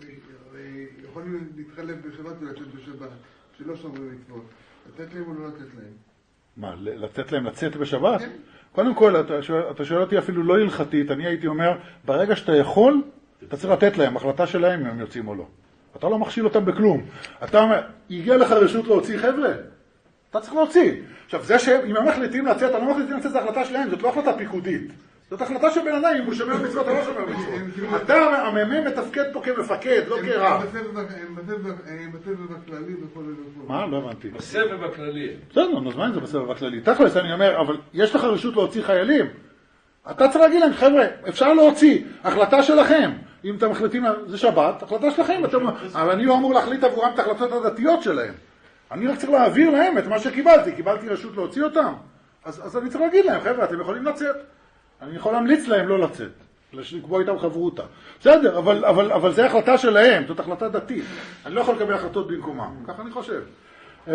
S12: יכולים להתחלף בשבת ולצאת בשבת, שלא שומרים מצוות. לתת להם או לא לתת להם?
S1: מה, לתת להם לצאת בשבת? כן. קודם כל, אתה שואל, אתה שואל אותי אפילו לא הלכתית, אני הייתי אומר, ברגע שאתה יכול, אתה צריך לתת להם, החלטה שלהם אם הם יוצאים או לא. אתה לא מכשיל אותם בכלום. אתה אומר, הגיע לך רשות להוציא חבר'ה? אתה צריך להוציא. עכשיו, זה שאם הם מחליטים לצאת, אני לא מחליטים לצאת, זו החלטה שלהם, זאת לא החלטה פיקודית. זאת החלטה של בן אדם, אם הוא שומר מצוות או לא שומר מצוות. אתה המ"מ מתפקד פה כמפקד, לא כרב.
S12: הם בסבב הכללי וכל זה.
S1: מה? לא הבנתי.
S9: בסבב הכללי.
S1: בסדר, נו, זמן זה בסבב הכללי. תכלס, אני אומר, אבל יש לך רשות להוציא חיילים. אתה צריך להגיד להם, חבר'ה, אפשר להוציא, החלטה שלכם. אם אתם מחליטים, זה שבת, החלטה שלכם. אבל אני לא אמור להחליט עבורם את ההחלטות הדתיות שלהם. אני רק צריך להעביר להם את מה שקיבלתי. קיבלתי רשות להוציא אותם. אז אני צריך להגיד להם, חבר'ה, אתם יכולים לצאת. אני יכול להמליץ להם לא לצאת, לקבוע איתם חברותה. בסדר, אבל, אבל, אבל זה החלטה שלהם, זאת החלטה דתית. אני לא יכול לקבל החלטות במקומם, ככה אני חושב.
S9: אז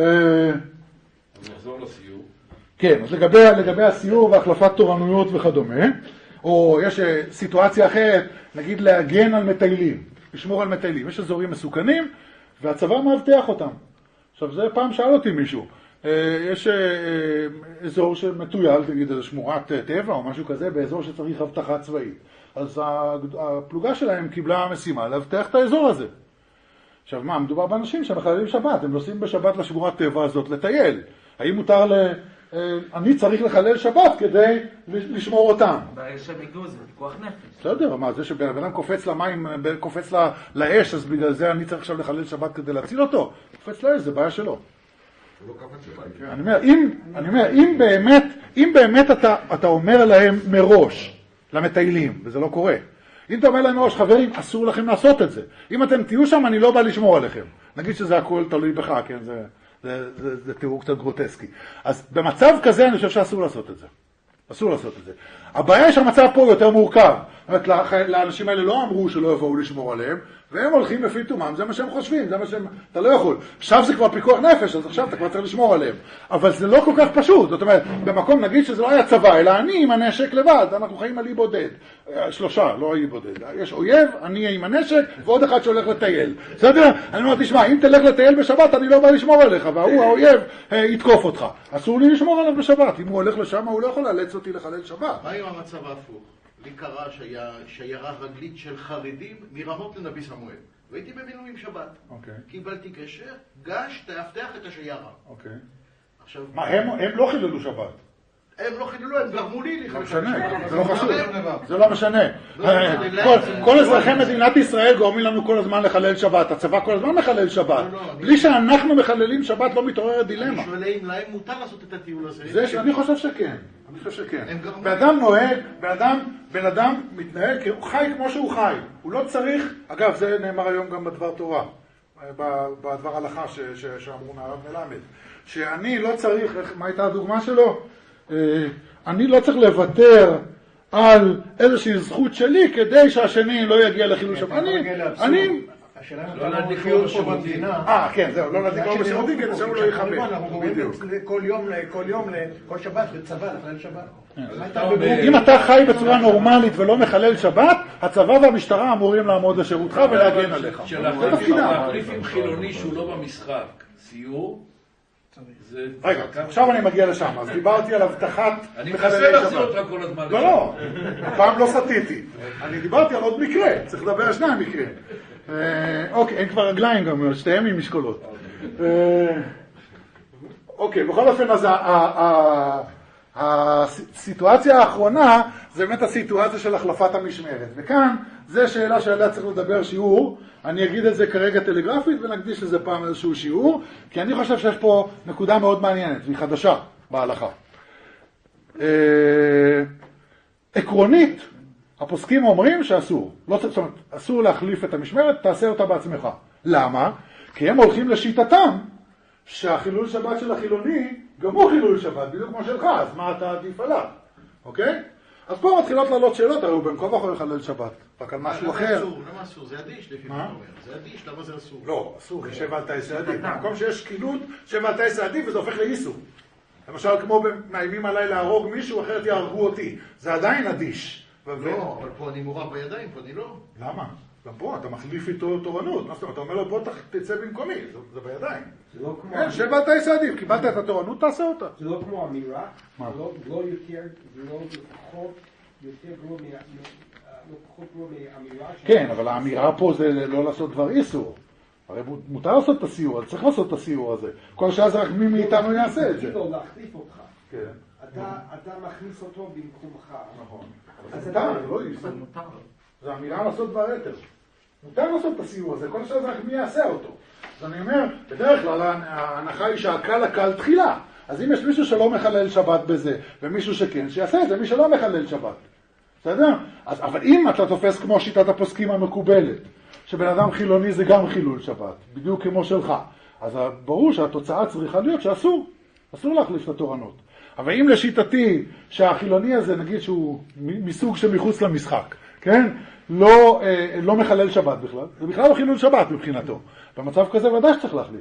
S9: נחזור לסיור.
S1: כן, אז לגבי, לגבי הסיור והחלפת תורנויות וכדומה, או יש סיטואציה אחרת, נגיד להגן על מטיילים, לשמור על מטיילים. יש אזורים מסוכנים, והצבא מאבטח אותם. עכשיו, זה פעם שאל אותי מישהו. יש אזור שמטויל, תגיד, איזו שמורת טבע או משהו כזה, באזור שצריך הבטחה צבאית. אז הפלוגה שלהם קיבלה משימה להבטח את האזור הזה. עכשיו מה, מדובר באנשים שמחללים שבת, הם נוסעים בשבת לשמורת טבע הזאת לטייל. האם מותר ל... אני צריך לחלל שבת כדי לשמור אותם.
S13: בעיה של מיגוז, זה כוח נפש.
S1: בסדר, מה, זה שבן אדם קופץ למים, קופץ לאש, אז בגלל זה אני צריך עכשיו לחלל שבת כדי להציל אותו. קופץ לאש, זה בעיה שלו. אני אומר, אם, אני אומר, אם באמת, אם באמת אתה, אתה אומר להם מראש, למטיילים, וזה לא קורה. אם אתה אומר להם מראש, חברים, אסור לכם לעשות את זה. אם אתם תהיו שם, אני לא בא לשמור עליכם. נגיד שזה הכל תלוי בך, כן, זה, זה, זה, זה תיאור קצת גרוטסקי. אז במצב כזה אני חושב שאסור לעשות את זה. אסור לעשות את זה. הבעיה שהמצב פה יותר מורכב. זאת אומרת, לאנשים האלה לא אמרו שלא יבואו לשמור עליהם, והם הולכים לפי תומם, זה מה שהם חושבים, זה מה שהם, אתה לא יכול. עכשיו זה כבר פיקוח נפש, אז עכשיו אתה כבר צריך לשמור עליהם. אבל זה לא כל כך פשוט, זאת אומרת, במקום נגיד שזה לא היה צבא, אלא אני עם הנשק לבד, אנחנו חיים על אי בודד. שלושה, לא אי בודד. יש אויב, אני עם הנשק, ועוד אחד שהולך לטייל. בסדר? אני אומר, תשמע, אם תלך לטייל בשבת, אני לא בא לשמור עליך, והוא, האויב, יתקוף אותך. אסור לי לשמור עליו בשבת. אם הוא הולך לשם, הוא לא יכול לאלץ אותי לחלל שבת.
S3: מה עם המצב ההפוך? לי קרה שיירה רגלית של חרדים מרמות לנביא סמואל. והייתי במילואים שבת.
S1: אוקיי.
S3: קיבלתי קשר, גש, תאבטח את השיירה.
S1: אוקיי.
S3: עכשיו...
S1: מה, הם לא חיללו שבת?
S3: הם לא חיללו, הם גרמו לי לחלל שבת.
S1: לא משנה, זה לא חשוב. זה לא משנה. כל אזרחי מדינת ישראל גורמים לנו כל הזמן לחלל שבת. הצבא כל הזמן מחלל שבת. בלי שאנחנו מחללים שבת לא מתעוררת דילמה.
S3: אני שואל אם להם מותר לעשות את הטיול הזה.
S1: זה שאני חושב שכן. אני חושב שכן. בן אדם נוהג, בן אדם, בן אדם מתנהל, כי הוא חי כמו שהוא חי. הוא לא צריך, אגב, זה נאמר היום גם בדבר תורה, בדבר הלכה שאמרו מהרב מלמד, שאני לא צריך, מה הייתה הדוגמה שלו? אני לא צריך לוותר על איזושהי זכות שלי כדי שהשני לא יגיע לחילול שבת. אני...
S10: לא להדליק אור בשירותים.
S1: אה, כן, זהו, לא להדליק אור בשירותים כדי שהוא לא יכבה.
S6: אנחנו קוראים כל יום, כל יום, כל שבת בצבא, לחלל שבת.
S1: אם אתה חי בצורה נורמלית ולא מחלל שבת, הצבא והמשטרה אמורים לעמוד לשירותך ולהגן עליך.
S9: להחליף עם חילוני שהוא לא במשחק, סיור,
S1: רגע, עכשיו אני מגיע לשם, אז דיברתי על הבטחת
S9: אני מנסה להחזיר אותך כל הזמן.
S1: לא, לא, פעם לא סתיתי. אני דיברתי על עוד מקרה, צריך לדבר על שני המקרים. אוקיי, אין כבר רגליים גם, שתיהם עם משקולות. אוקיי, בכל אופן, אז הסיטואציה האחרונה זה באמת הסיטואציה של החלפת המשמרת. וכאן, זו שאלה שעליה צריך לדבר שיעור. אני אגיד את זה כרגע טלגרפית ונקדיש לזה פעם איזשהו שיעור, כי אני חושב שיש פה נקודה מאוד מעניינת, והיא חדשה בהלכה. עקרונית, הפוסקים אומרים שאסור. לא, זאת אומרת, אסור להחליף את המשמרת, תעשה אותה בעצמך. למה? כי הם הולכים לשיטתם שהחילול שבת של החילוני גם הוא חילול שבת, בדיוק כמו שלך, אז מה אתה עדיף עליו? אוקיי? אז פה מתחילות לעלות שאלות, הרי הוא בין כה וכה לחלל שבת. רק על משהו אחר.
S3: למה אסור? זה אדיש לפי מה אתה אומר. זה אדיש, למה זה אסור?
S1: לא, אסור, כי שבע על תעשה עדיף. במקום שיש שקילות, שבע על תעשה עדיף וזה הופך לאיסור. למשל, כמו מאיימים עליי להרוג מישהו, אחרת יהרגו אותי. זה עדיין אדיש.
S3: לא, אבל פה אני מורב בידיים, פה אני לא.
S1: למה? גם פה, אתה מחליף איתו תורנות. מה זאת אומרת? אתה אומר לו, בוא תצא במקומי. זה בידיים.
S6: זה לא כמו...
S1: כן, שבע על תעשה עדיף. קיבלת את התורנות, תעשה אותה.
S6: זה לא כמו אמירה. מה? זה לא יותר, זה לא פחות, יותר גרוע לא פחות גרוע מאמירה. כן,
S1: אבל האמירה פה זה לא לעשות דבר איסור. הרי מותר לעשות את הסיור, אז צריך לעשות את הסיור הזה. כל שעה זה רק מי מאיתנו יעשה את זה.
S6: לא, להחליף אותך.
S1: כן.
S6: אתה מכניס אותו במקומך.
S1: נכון. אז מותר, זה לא איסור. זה אמירה לעשות דבר יותר. מותר לעשות את הסיור הזה, כל שעה זה רק מי יעשה אותו. אז אני אומר, בדרך כלל ההנחה היא שהקל הקל תחילה. אז אם יש מישהו שלא מחלל שבת בזה, ומישהו שכן, שיעשה את זה, מי שלא מחלל שבת. בסדר? אז, אבל אם אתה תופס כמו שיטת הפוסקים המקובלת, שבן אדם חילוני זה גם חילול שבת, בדיוק כמו שלך, אז ברור שהתוצאה צריכה להיות שאסור, אסור להחליף את התורנות. אבל אם לשיטתי שהחילוני הזה, נגיד שהוא מסוג שמחוץ למשחק, כן? לא, אה, לא מחלל שבת בכלל, זה בכלל לא חילול שבת מבחינתו. במצב כזה ודאי שצריך להחליף.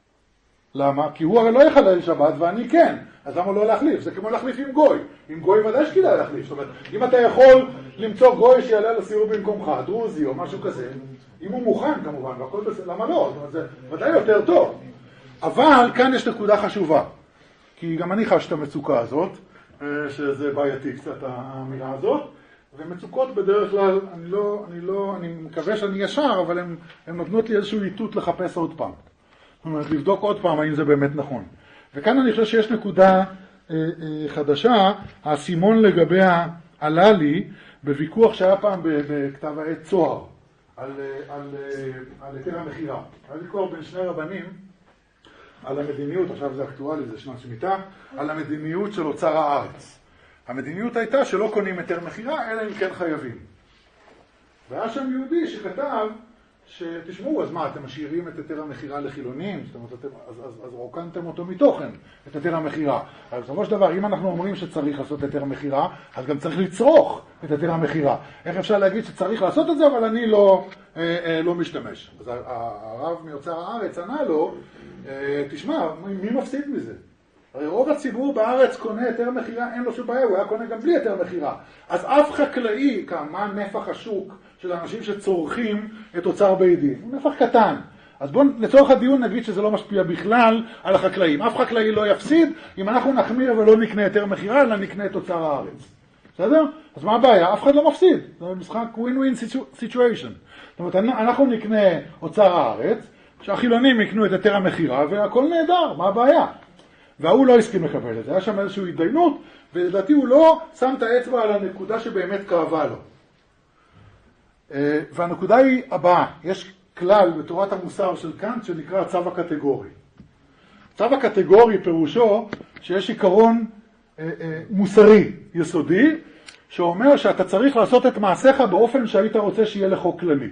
S1: למה? כי הוא הרי לא יחלל שבת ואני כן. אז למה לא להחליף? זה כמו להחליף עם גוי. עם גוי ודאי שכדאי להחליף. זאת אומרת, אם אתה יכול למצוא גוי שיעלה לסיור במקומך, דרוזי או משהו כזה, אם הוא מוכן כמובן, והכל בסדר, למה לא? זאת אומרת, זה ודאי יותר טוב. אבל כאן יש נקודה חשובה. כי גם אני חש את המצוקה הזאת, שזה בעייתי קצת האמירה הזאת, ומצוקות בדרך כלל, אני לא, אני לא, אני מקווה שאני ישר, אבל הם, הם נותנות לי איזשהו איתות לחפש עוד פעם. זאת אומרת, לבדוק עוד פעם האם זה באמת נכון. וכאן אני חושב שיש נקודה אה, אה, חדשה, הסימון לגבי עלה לי בוויכוח שהיה פעם בכתב העת צוהר, על, על, על היתר המחירה. היה ויכוח בין שני רבנים על המדיניות, עכשיו זה אקטואלי, זה שנת שמיטה, על המדיניות של אוצר הארץ. המדיניות הייתה שלא קונים היתר מחירה, אלא אם כן חייבים. והיה שם יהודי שכתב, שתשמעו, אז מה, אתם משאירים את היתר המחירה לחילונים? זאת אומרת, אתם, אז, אז, אז רוקנתם אותו מתוכן, את היתר המחירה. אבל בסופו של דבר, אם אנחנו אומרים שצריך לעשות היתר המחירה, אז גם צריך לצרוך את היתר המחירה. איך אפשר להגיד שצריך לעשות את זה, אבל אני לא, אה, אה, לא משתמש? אז הרב מאוצר הארץ ענה לו, אה, תשמע, מי מפסיד מזה? הרי רוב הציבור בארץ קונה היתר מחירה, אין לו שום בעיה, הוא היה קונה גם בלי היתר מחירה. אז אף חקלאי, כמה נפח השוק של האנשים שצורכים את אוצר בית דין, הוא נפח קטן. אז בואו לצורך הדיון נגיד שזה לא משפיע בכלל על החקלאים. אף חקלאי לא יפסיד אם אנחנו נחמיר ולא נקנה היתר מחירה, אלא נקנה את אוצר הארץ. בסדר? אז מה הבעיה? אף אחד לא מפסיד. זה משחק win-win situation. זאת אומרת, אנחנו נקנה אוצר הארץ, שהחילונים יקנו את היתר המחירה, והכל נהדר. מה הבעיה? והוא לא הסכים לקבל את זה. היה שם איזושהי התדיינות, ולדעתי הוא לא שם את האצבע על הנקודה שבאמת כאבה לו. והנקודה היא הבאה. יש כלל בתורת המוסר של קאנט שנקרא הצו הקטגורי. הצו הקטגורי פירושו שיש עיקרון אה, אה, מוסרי יסודי, שאומר שאתה צריך לעשות את מעשיך באופן שהיית רוצה שיהיה לחוק כללי.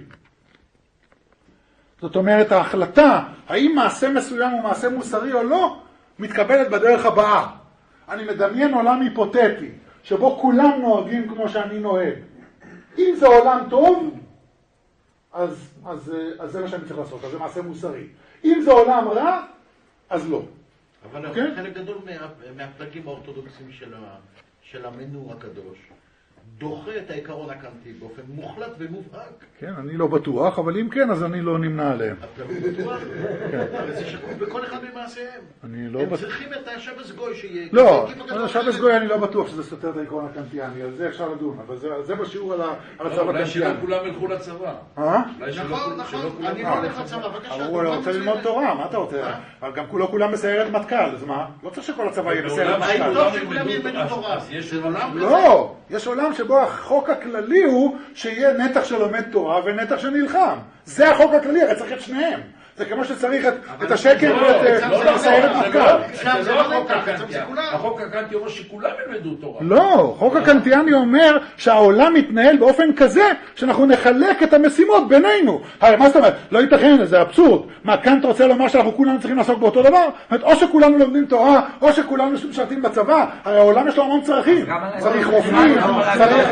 S1: זאת אומרת, ההחלטה, האם מעשה מסוים הוא מעשה מוסרי או לא, מתקבלת בדרך הבאה. אני מדמיין עולם היפותטי, שבו כולם נוהגים כמו שאני נוהג. אם זה עולם טוב, אז, אז, אז זה מה שאני צריך לעשות, אז זה מעשה מוסרי. אם זה עולם רע, אז לא.
S3: אבל okay? חלק גדול מה, מהפלגים האורתודוקסיים של, ה, של המנור הקדוש, דוחה את העיקרון הקנטי באופן מוחלט ומובהק.
S1: כן, אני לא בטוח, אבל אם כן, אז אני לא נמנע עליהם.
S3: אתה לא בטוח? אבל זה שקוף בכל אחד ממעשיהם.
S1: אני לא
S3: הם
S1: בטוח.
S3: צריכים את השבס גוי שיהיה...
S1: לא, השבס גוי אני לא בטוח שזה סותר את העיקרון הקנטיאני, על זה אפשר לדון, אבל זה, זה בשיעור על הצו הקנטיאני.
S9: אולי שלא כולם ילכו לצבא.
S1: אה?
S3: נכון, נכון, אני לא הולך לצבא, בבקשה.
S1: אבל הוא רוצה ללמוד תורה, מה אתה רוצה? אבל גם לא כולם בסיירת מטכ"ל, אז מה? לא צריך שכל הצבא יהיה בסיירת מטכ"ל.
S3: טוב שכולם ילמדו תורה.
S1: לא, יש עולם שבו החוק הכללי הוא שיהיה נתח שלומד תורה ונתח שנלחם. זה החוק הכללי, הרי צריך את שניהם. זה כמו שצריך את השקר ואת הסיירת מטכ"ל.
S9: זה לא החוק הקנטיאני. החוק הקנטי אומר שכולם ילמדו תורה.
S1: לא, חוק הקנטיאני אומר שהעולם מתנהל באופן כזה שאנחנו נחלק את המשימות בינינו. הרי מה זאת אומרת? לא ייתכן, זה אבסורד. מה, קאנט רוצה לומר שאנחנו כולנו צריכים לעסוק באותו דבר? או שכולנו לומדים תורה, או שכולנו משרתים בצבא. הרי העולם יש לו המון צרכים. צריך רופאים, צריך...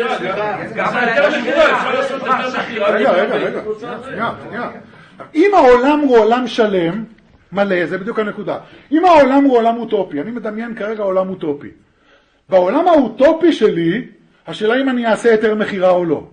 S1: רגע, רגע, רגע. שנייה, שנייה. אם העולם הוא עולם שלם, מלא, זה בדיוק הנקודה. אם העולם הוא עולם אוטופי, אני מדמיין כרגע עולם אוטופי. בעולם האוטופי שלי, השאלה אם אני אעשה יותר מחירה או לא.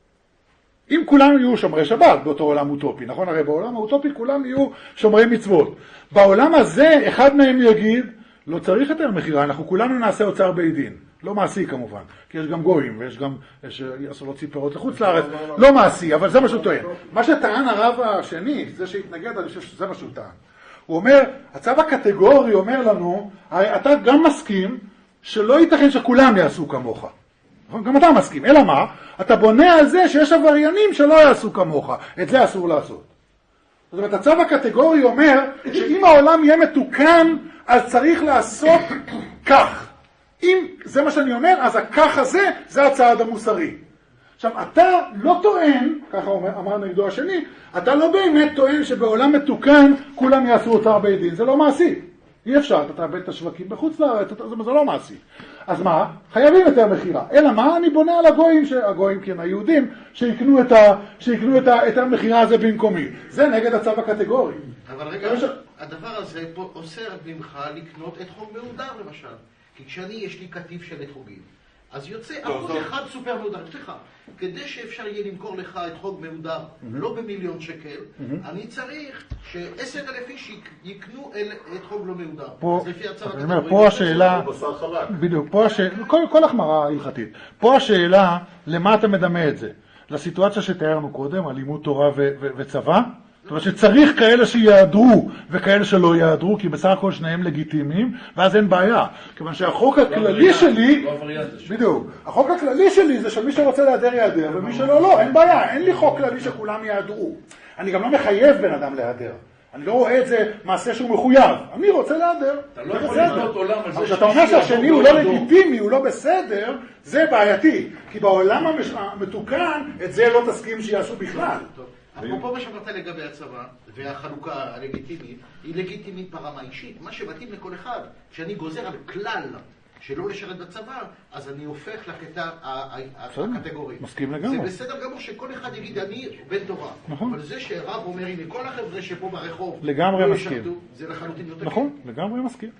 S1: אם כולם יהיו שומרי שבת באותו עולם אוטופי, נכון? הרי בעולם האוטופי כולם יהיו שומרי מצוות. בעולם הזה, אחד מהם יגיד, לא צריך יותר מחירה, אנחנו כולנו נעשה אוצר בית דין. לא מעשי כמובן, כי יש גם גויים ויש גם, יש אסולות ציפרות לחוץ לארץ, לא מעשי, אבל זה מה שהוא טוען. מה שטען הרב השני, זה שהתנגד, אני חושב שזה מה שהוא טען. הוא אומר, הצו הקטגורי אומר לנו, אתה גם מסכים שלא ייתכן שכולם יעשו כמוך. גם אתה מסכים, אלא מה? אתה בונה על זה שיש עבריינים שלא יעשו כמוך, את זה אסור לעשות. זאת אומרת, הצו הקטגורי אומר שאם העולם יהיה מתוקן, אז צריך לעשות כך. אם זה מה שאני אומר, אז הכך הזה, זה הצעד המוסרי. עכשיו, אתה לא טוען, ככה אמר נגדו השני, אתה לא באמת טוען שבעולם מתוקן כולם יעשו אוצר בית דין. זה לא מעשי. אי אפשר, אתה תאבד את השווקים בחוץ לארץ, זה לא מעשי. אז מה? חייבים יותר מחירה. אלא מה? אני בונה על הגויים, הגויים כן, היהודים, שיקנו את ה, שיקנו את ה, את המחירה הזה במקומי. זה נגד הצו הקטגורי.
S3: אבל רגע, הדבר הזה פה אוסר ממך לקנות את חוג מהודר למשל. כי כשאני, יש לי כתיב של אתרוגים, אז יוצא אחוז אחד סופר מהודר. סליחה, כדי שאפשר יהיה למכור לך את חוג מהודר, לא במיליון שקל, אני צריך שעשר אלף איש יקנו את חוג לא מהודר. אז לפי הצעת הקטגוריה,
S1: פה השאלה, בדיוק, פה השאלה, כל החמרה הלכתית. פה השאלה, למה אתה מדמה את זה? לסיטואציה שתיארנו קודם, על לימוד תורה וצבא? זאת אומרת שצריך כאלה שיעדרו וכאלה שלא יעדרו, כי בסך הכל שניהם לגיטימיים, ואז אין בעיה. כיוון שהחוק הכללי שלי, בדיוק, החוק הכללי שלי זה שמי שרוצה להיעדר יעדר, ומי שלא לא, אין בעיה, אין לי חוק כללי שכולם יעדרו. אני גם לא מחייב בן אדם להיעדר. אני לא רואה את זה מעשה שהוא מחויב. אני רוצה להיעדר.
S9: אתה לא יכול לבנות עולם על זה
S1: שאתה אומר שהשני הוא לא לגיטימי, הוא לא בסדר, זה בעייתי. כי בעולם המתוקן, את זה לא תסכים שיעשו בכלל.
S3: אפרופו מה שאמרת לגבי הצבא, והחלוקה הלגיטימית, היא לגיטימית ברמה אישית. מה שמתאים לכל אחד, כשאני גוזר על כלל שלא לשרת בצבא, אז אני הופך לקטע הקטגורית.
S1: מסכים לגמרי.
S3: זה בסדר גמור שכל אחד יגיד, אני בן תורה.
S1: נכון.
S3: אבל זה שרב אומר, הנה, כל החבר'ה שפה ברחוב,
S1: לגמרי מסכים.
S3: זה לחלוטין יותר.
S1: נכון, לגמרי מסכים.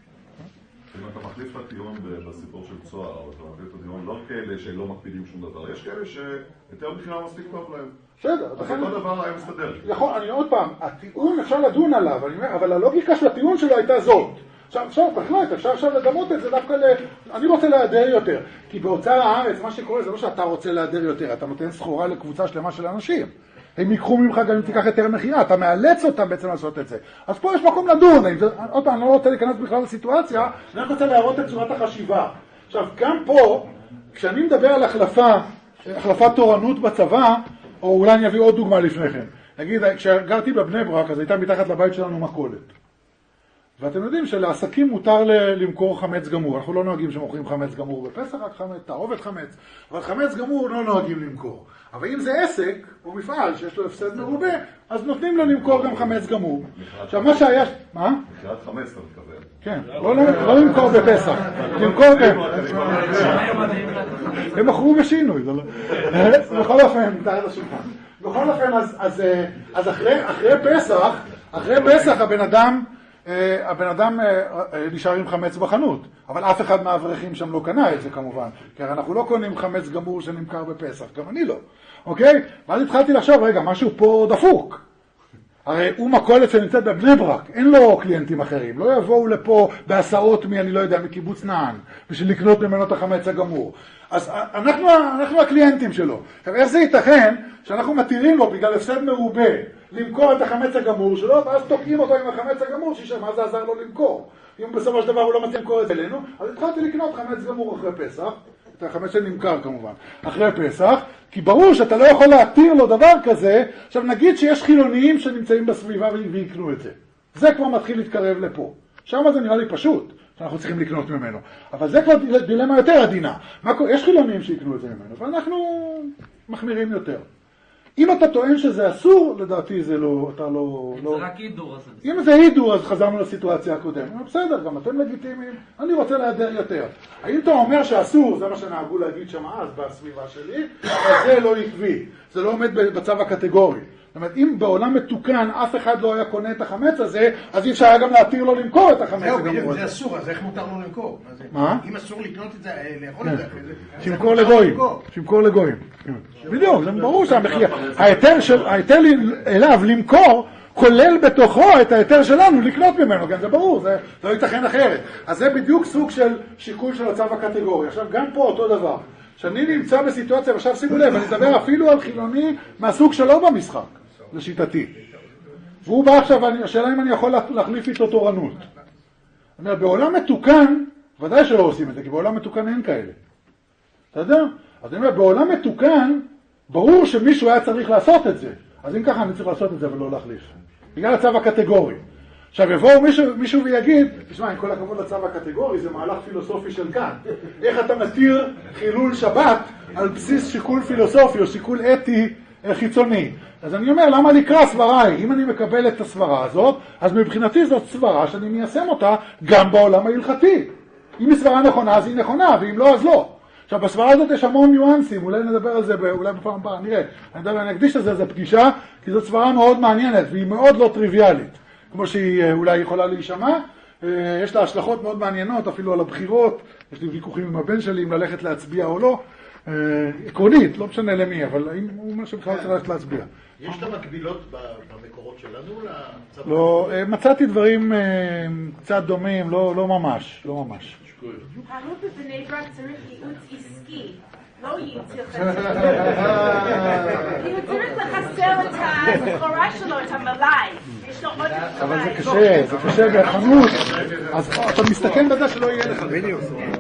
S11: אם אתה מחליף את הטיעון בסיפור של צוהר, אתה מחליף את הטיעון לא כאלה שלא מקפידים שום דבר, יש כאלה שיותר בחירה מספיק טוב להם.
S1: בסדר.
S11: אז אותו דבר היה מסתדר.
S1: יכול, אני עוד פעם, הטיעון אפשר לדון עליו, אבל הלוגיקה של הטיעון שלו הייתה זאת. עכשיו, אפשר, תחלט, אפשר עכשיו לדמות את זה דווקא ל... אני רוצה להיעדר יותר. כי באוצר הארץ, מה שקורה זה לא שאתה רוצה להיעדר יותר, אתה נותן סחורה לקבוצה שלמה של אנשים. הם ייקחו ממך גם אם תיקח יותר מחירה, אתה מאלץ אותם בעצם לעשות את זה. אז פה יש מקום לדון, עוד פעם, אני לא רוצה להיכנס בכלל לסיטואציה, אני רק רוצה להראות את צורת החשיבה. עכשיו, גם פה, כשאני מדבר על החלפה, החלפת תורנות בצבא, או אולי אני אביא עוד דוגמה לפני כן. נגיד, כשגרתי בבני ברק, אז הייתה מתחת לבית שלנו מכולת. ואתם יודעים שלעסקים מותר למכור חמץ גמור. אנחנו לא נוהגים שמוכרים חמץ גמור בפסח, רק חמץ, תערובת חמץ. אבל חמץ גמור לא נוהגים למכור. אבל אם זה עסק או מפעל שיש לו הפסד מרובה, אז נותנים לו למכור גם חמץ גמור. עכשיו מה שהיה... מה?
S11: מכירת חמץ אתה מתכוון.
S1: כן, לא למכור בפסח. למכור ב... הם מכרו בשינוי. בכל אופן, מתחת לשולחן. בכל אופן, אז אחרי פסח, אחרי פסח הבן אדם... הבן אדם נשאר עם חמץ בחנות, אבל אף אחד מהאברכים שם לא קנה את זה כמובן, כי אנחנו לא קונים חמץ גמור שנמכר בפסח, גם אני לא, אוקיי? ואז התחלתי לחשוב, רגע, משהו פה דפוק. הרי הוא מכולת שנמצאת בבני ברק, אין לו קליינטים אחרים, לא יבואו לפה בהסעות מי, אני לא יודע, מקיבוץ נען, בשביל לקנות ממנו את החמץ הגמור. אז אנחנו, אנחנו הקליינטים שלו. עכשיו, איך זה ייתכן שאנחנו מתירים לו בגלל הפסד מרובה למכור את החמץ הגמור שלו, ואז תוקעים אותו עם החמץ הגמור, שישאר מה זה עזר לו למכור. אם בסופו של דבר הוא לא מצליח למכור את זה אלינו, אז התחלתי לקנות חמץ גמור אחרי פסח, החמץ שנמכר כמובן, אחרי פסח, כי ברור שאתה לא יכול להתיר לו דבר כזה. עכשיו נגיד שיש חילוניים שנמצאים בסביבה ויקנו את זה. זה כבר מתחיל להתקרב לפה. שם זה נראה לי פשוט, שאנחנו צריכים לקנות ממנו. אבל זה כבר דילמה יותר עדינה. יש חילוניים שיקנו את זה ממנו, ואנחנו מחמירים יותר. אם אתה טוען שזה אסור, לדעתי זה לא, אתה לא...
S13: זה רק הידור.
S1: אם זה הידור, אז חזרנו לסיטואציה הקודמת. בסדר, גם אתם לגיטימיים, אני רוצה להיעדר יותר. האם אתה אומר שאסור, זה מה שנהגו להגיד שם אז בסביבה שלי, אז זה לא עקבי, זה לא עומד בצו הקטגורי. זאת אומרת, אם בעולם מתוקן אף אחד לא היה קונה את החמץ הזה, אז אי אפשר היה גם להתיר לו למכור את החמץ.
S10: זהו, בדיוק, זה אסור, אז איך מותר לו למכור?
S1: מה?
S10: אם אסור לקנות את זה, לאכול את זה אחרי זה...
S1: שימכור לגויים, שימכור לגויים. בדיוק, זה ברור שהמחיר, ההיתר אליו למכור, כולל בתוכו את ההיתר שלנו לקנות ממנו, כן, זה ברור, זה לא ייתכן אחרת. אז זה בדיוק סוג של שיקול של הצו הקטגורי. עכשיו, גם פה אותו דבר. שאני נמצא בסיטואציה, ועכשיו שימו לב, אני אדבר אפילו על חילוני מהסוג שלו במשחק, לשיטתי. והוא בא עכשיו, השאלה אם אני יכול להחליף איתו תורנות. אני אומר, בעולם מתוקן, ודאי שלא עושים את זה, כי בעולם מתוקן אין כאלה. אתה יודע? אז אני אומר, בעולם מתוקן, ברור שמישהו היה צריך לעשות את זה. אז אם ככה אני צריך לעשות את זה ולא להחליף. בגלל הצו הקטגורי. עכשיו יבואו מישהו, מישהו ויגיד, תשמע, עם כל הכבוד לצו הקטגורי, זה מהלך פילוסופי של כאן. איך אתה מתיר חילול שבת על בסיס שיקול פילוסופי או שיקול אתי חיצוני? אז אני אומר, למה לקרוא סבריי? אם אני מקבל את הסברה הזאת, אז מבחינתי זאת סברה שאני מיישם אותה גם בעולם ההלכתי. אם היא סברה נכונה, אז היא נכונה, ואם לא, אז לא. עכשיו, בסברה הזאת יש המון ניואנסים, אולי נדבר על זה, אולי בפעם הבאה, נראה. אני מדבר, אני אקדיש לזה, זו פגישה, כי זאת סברה מאוד מעניינת, והיא מאוד לא טריוויאלית. כמו שהיא אולי יכולה להישמע, יש לה השלכות מאוד מעניינות, אפילו על הבחירות, יש לי ויכוחים עם הבן שלי אם ללכת להצביע או לא, עקרונית, לא משנה למי, אבל האם הוא אומר שבכלל צריך ללכת להצביע.
S3: יש את המקבילות במקורות שלנו?
S1: לא, מצאתי דברים קצת דומים, לא ממש, לא ממש.
S7: הרוב בבני ברק צריך ייעוץ עסקי. לא ייצר חסר. הוא צריך לחסר את הסחורה שלו, את המלאי. יש לו עוד את המלאי.
S1: אבל זה קשה, זה קשה בחנות. אז אתה מסתכן בזה שלא יהיה לך. בדיוק.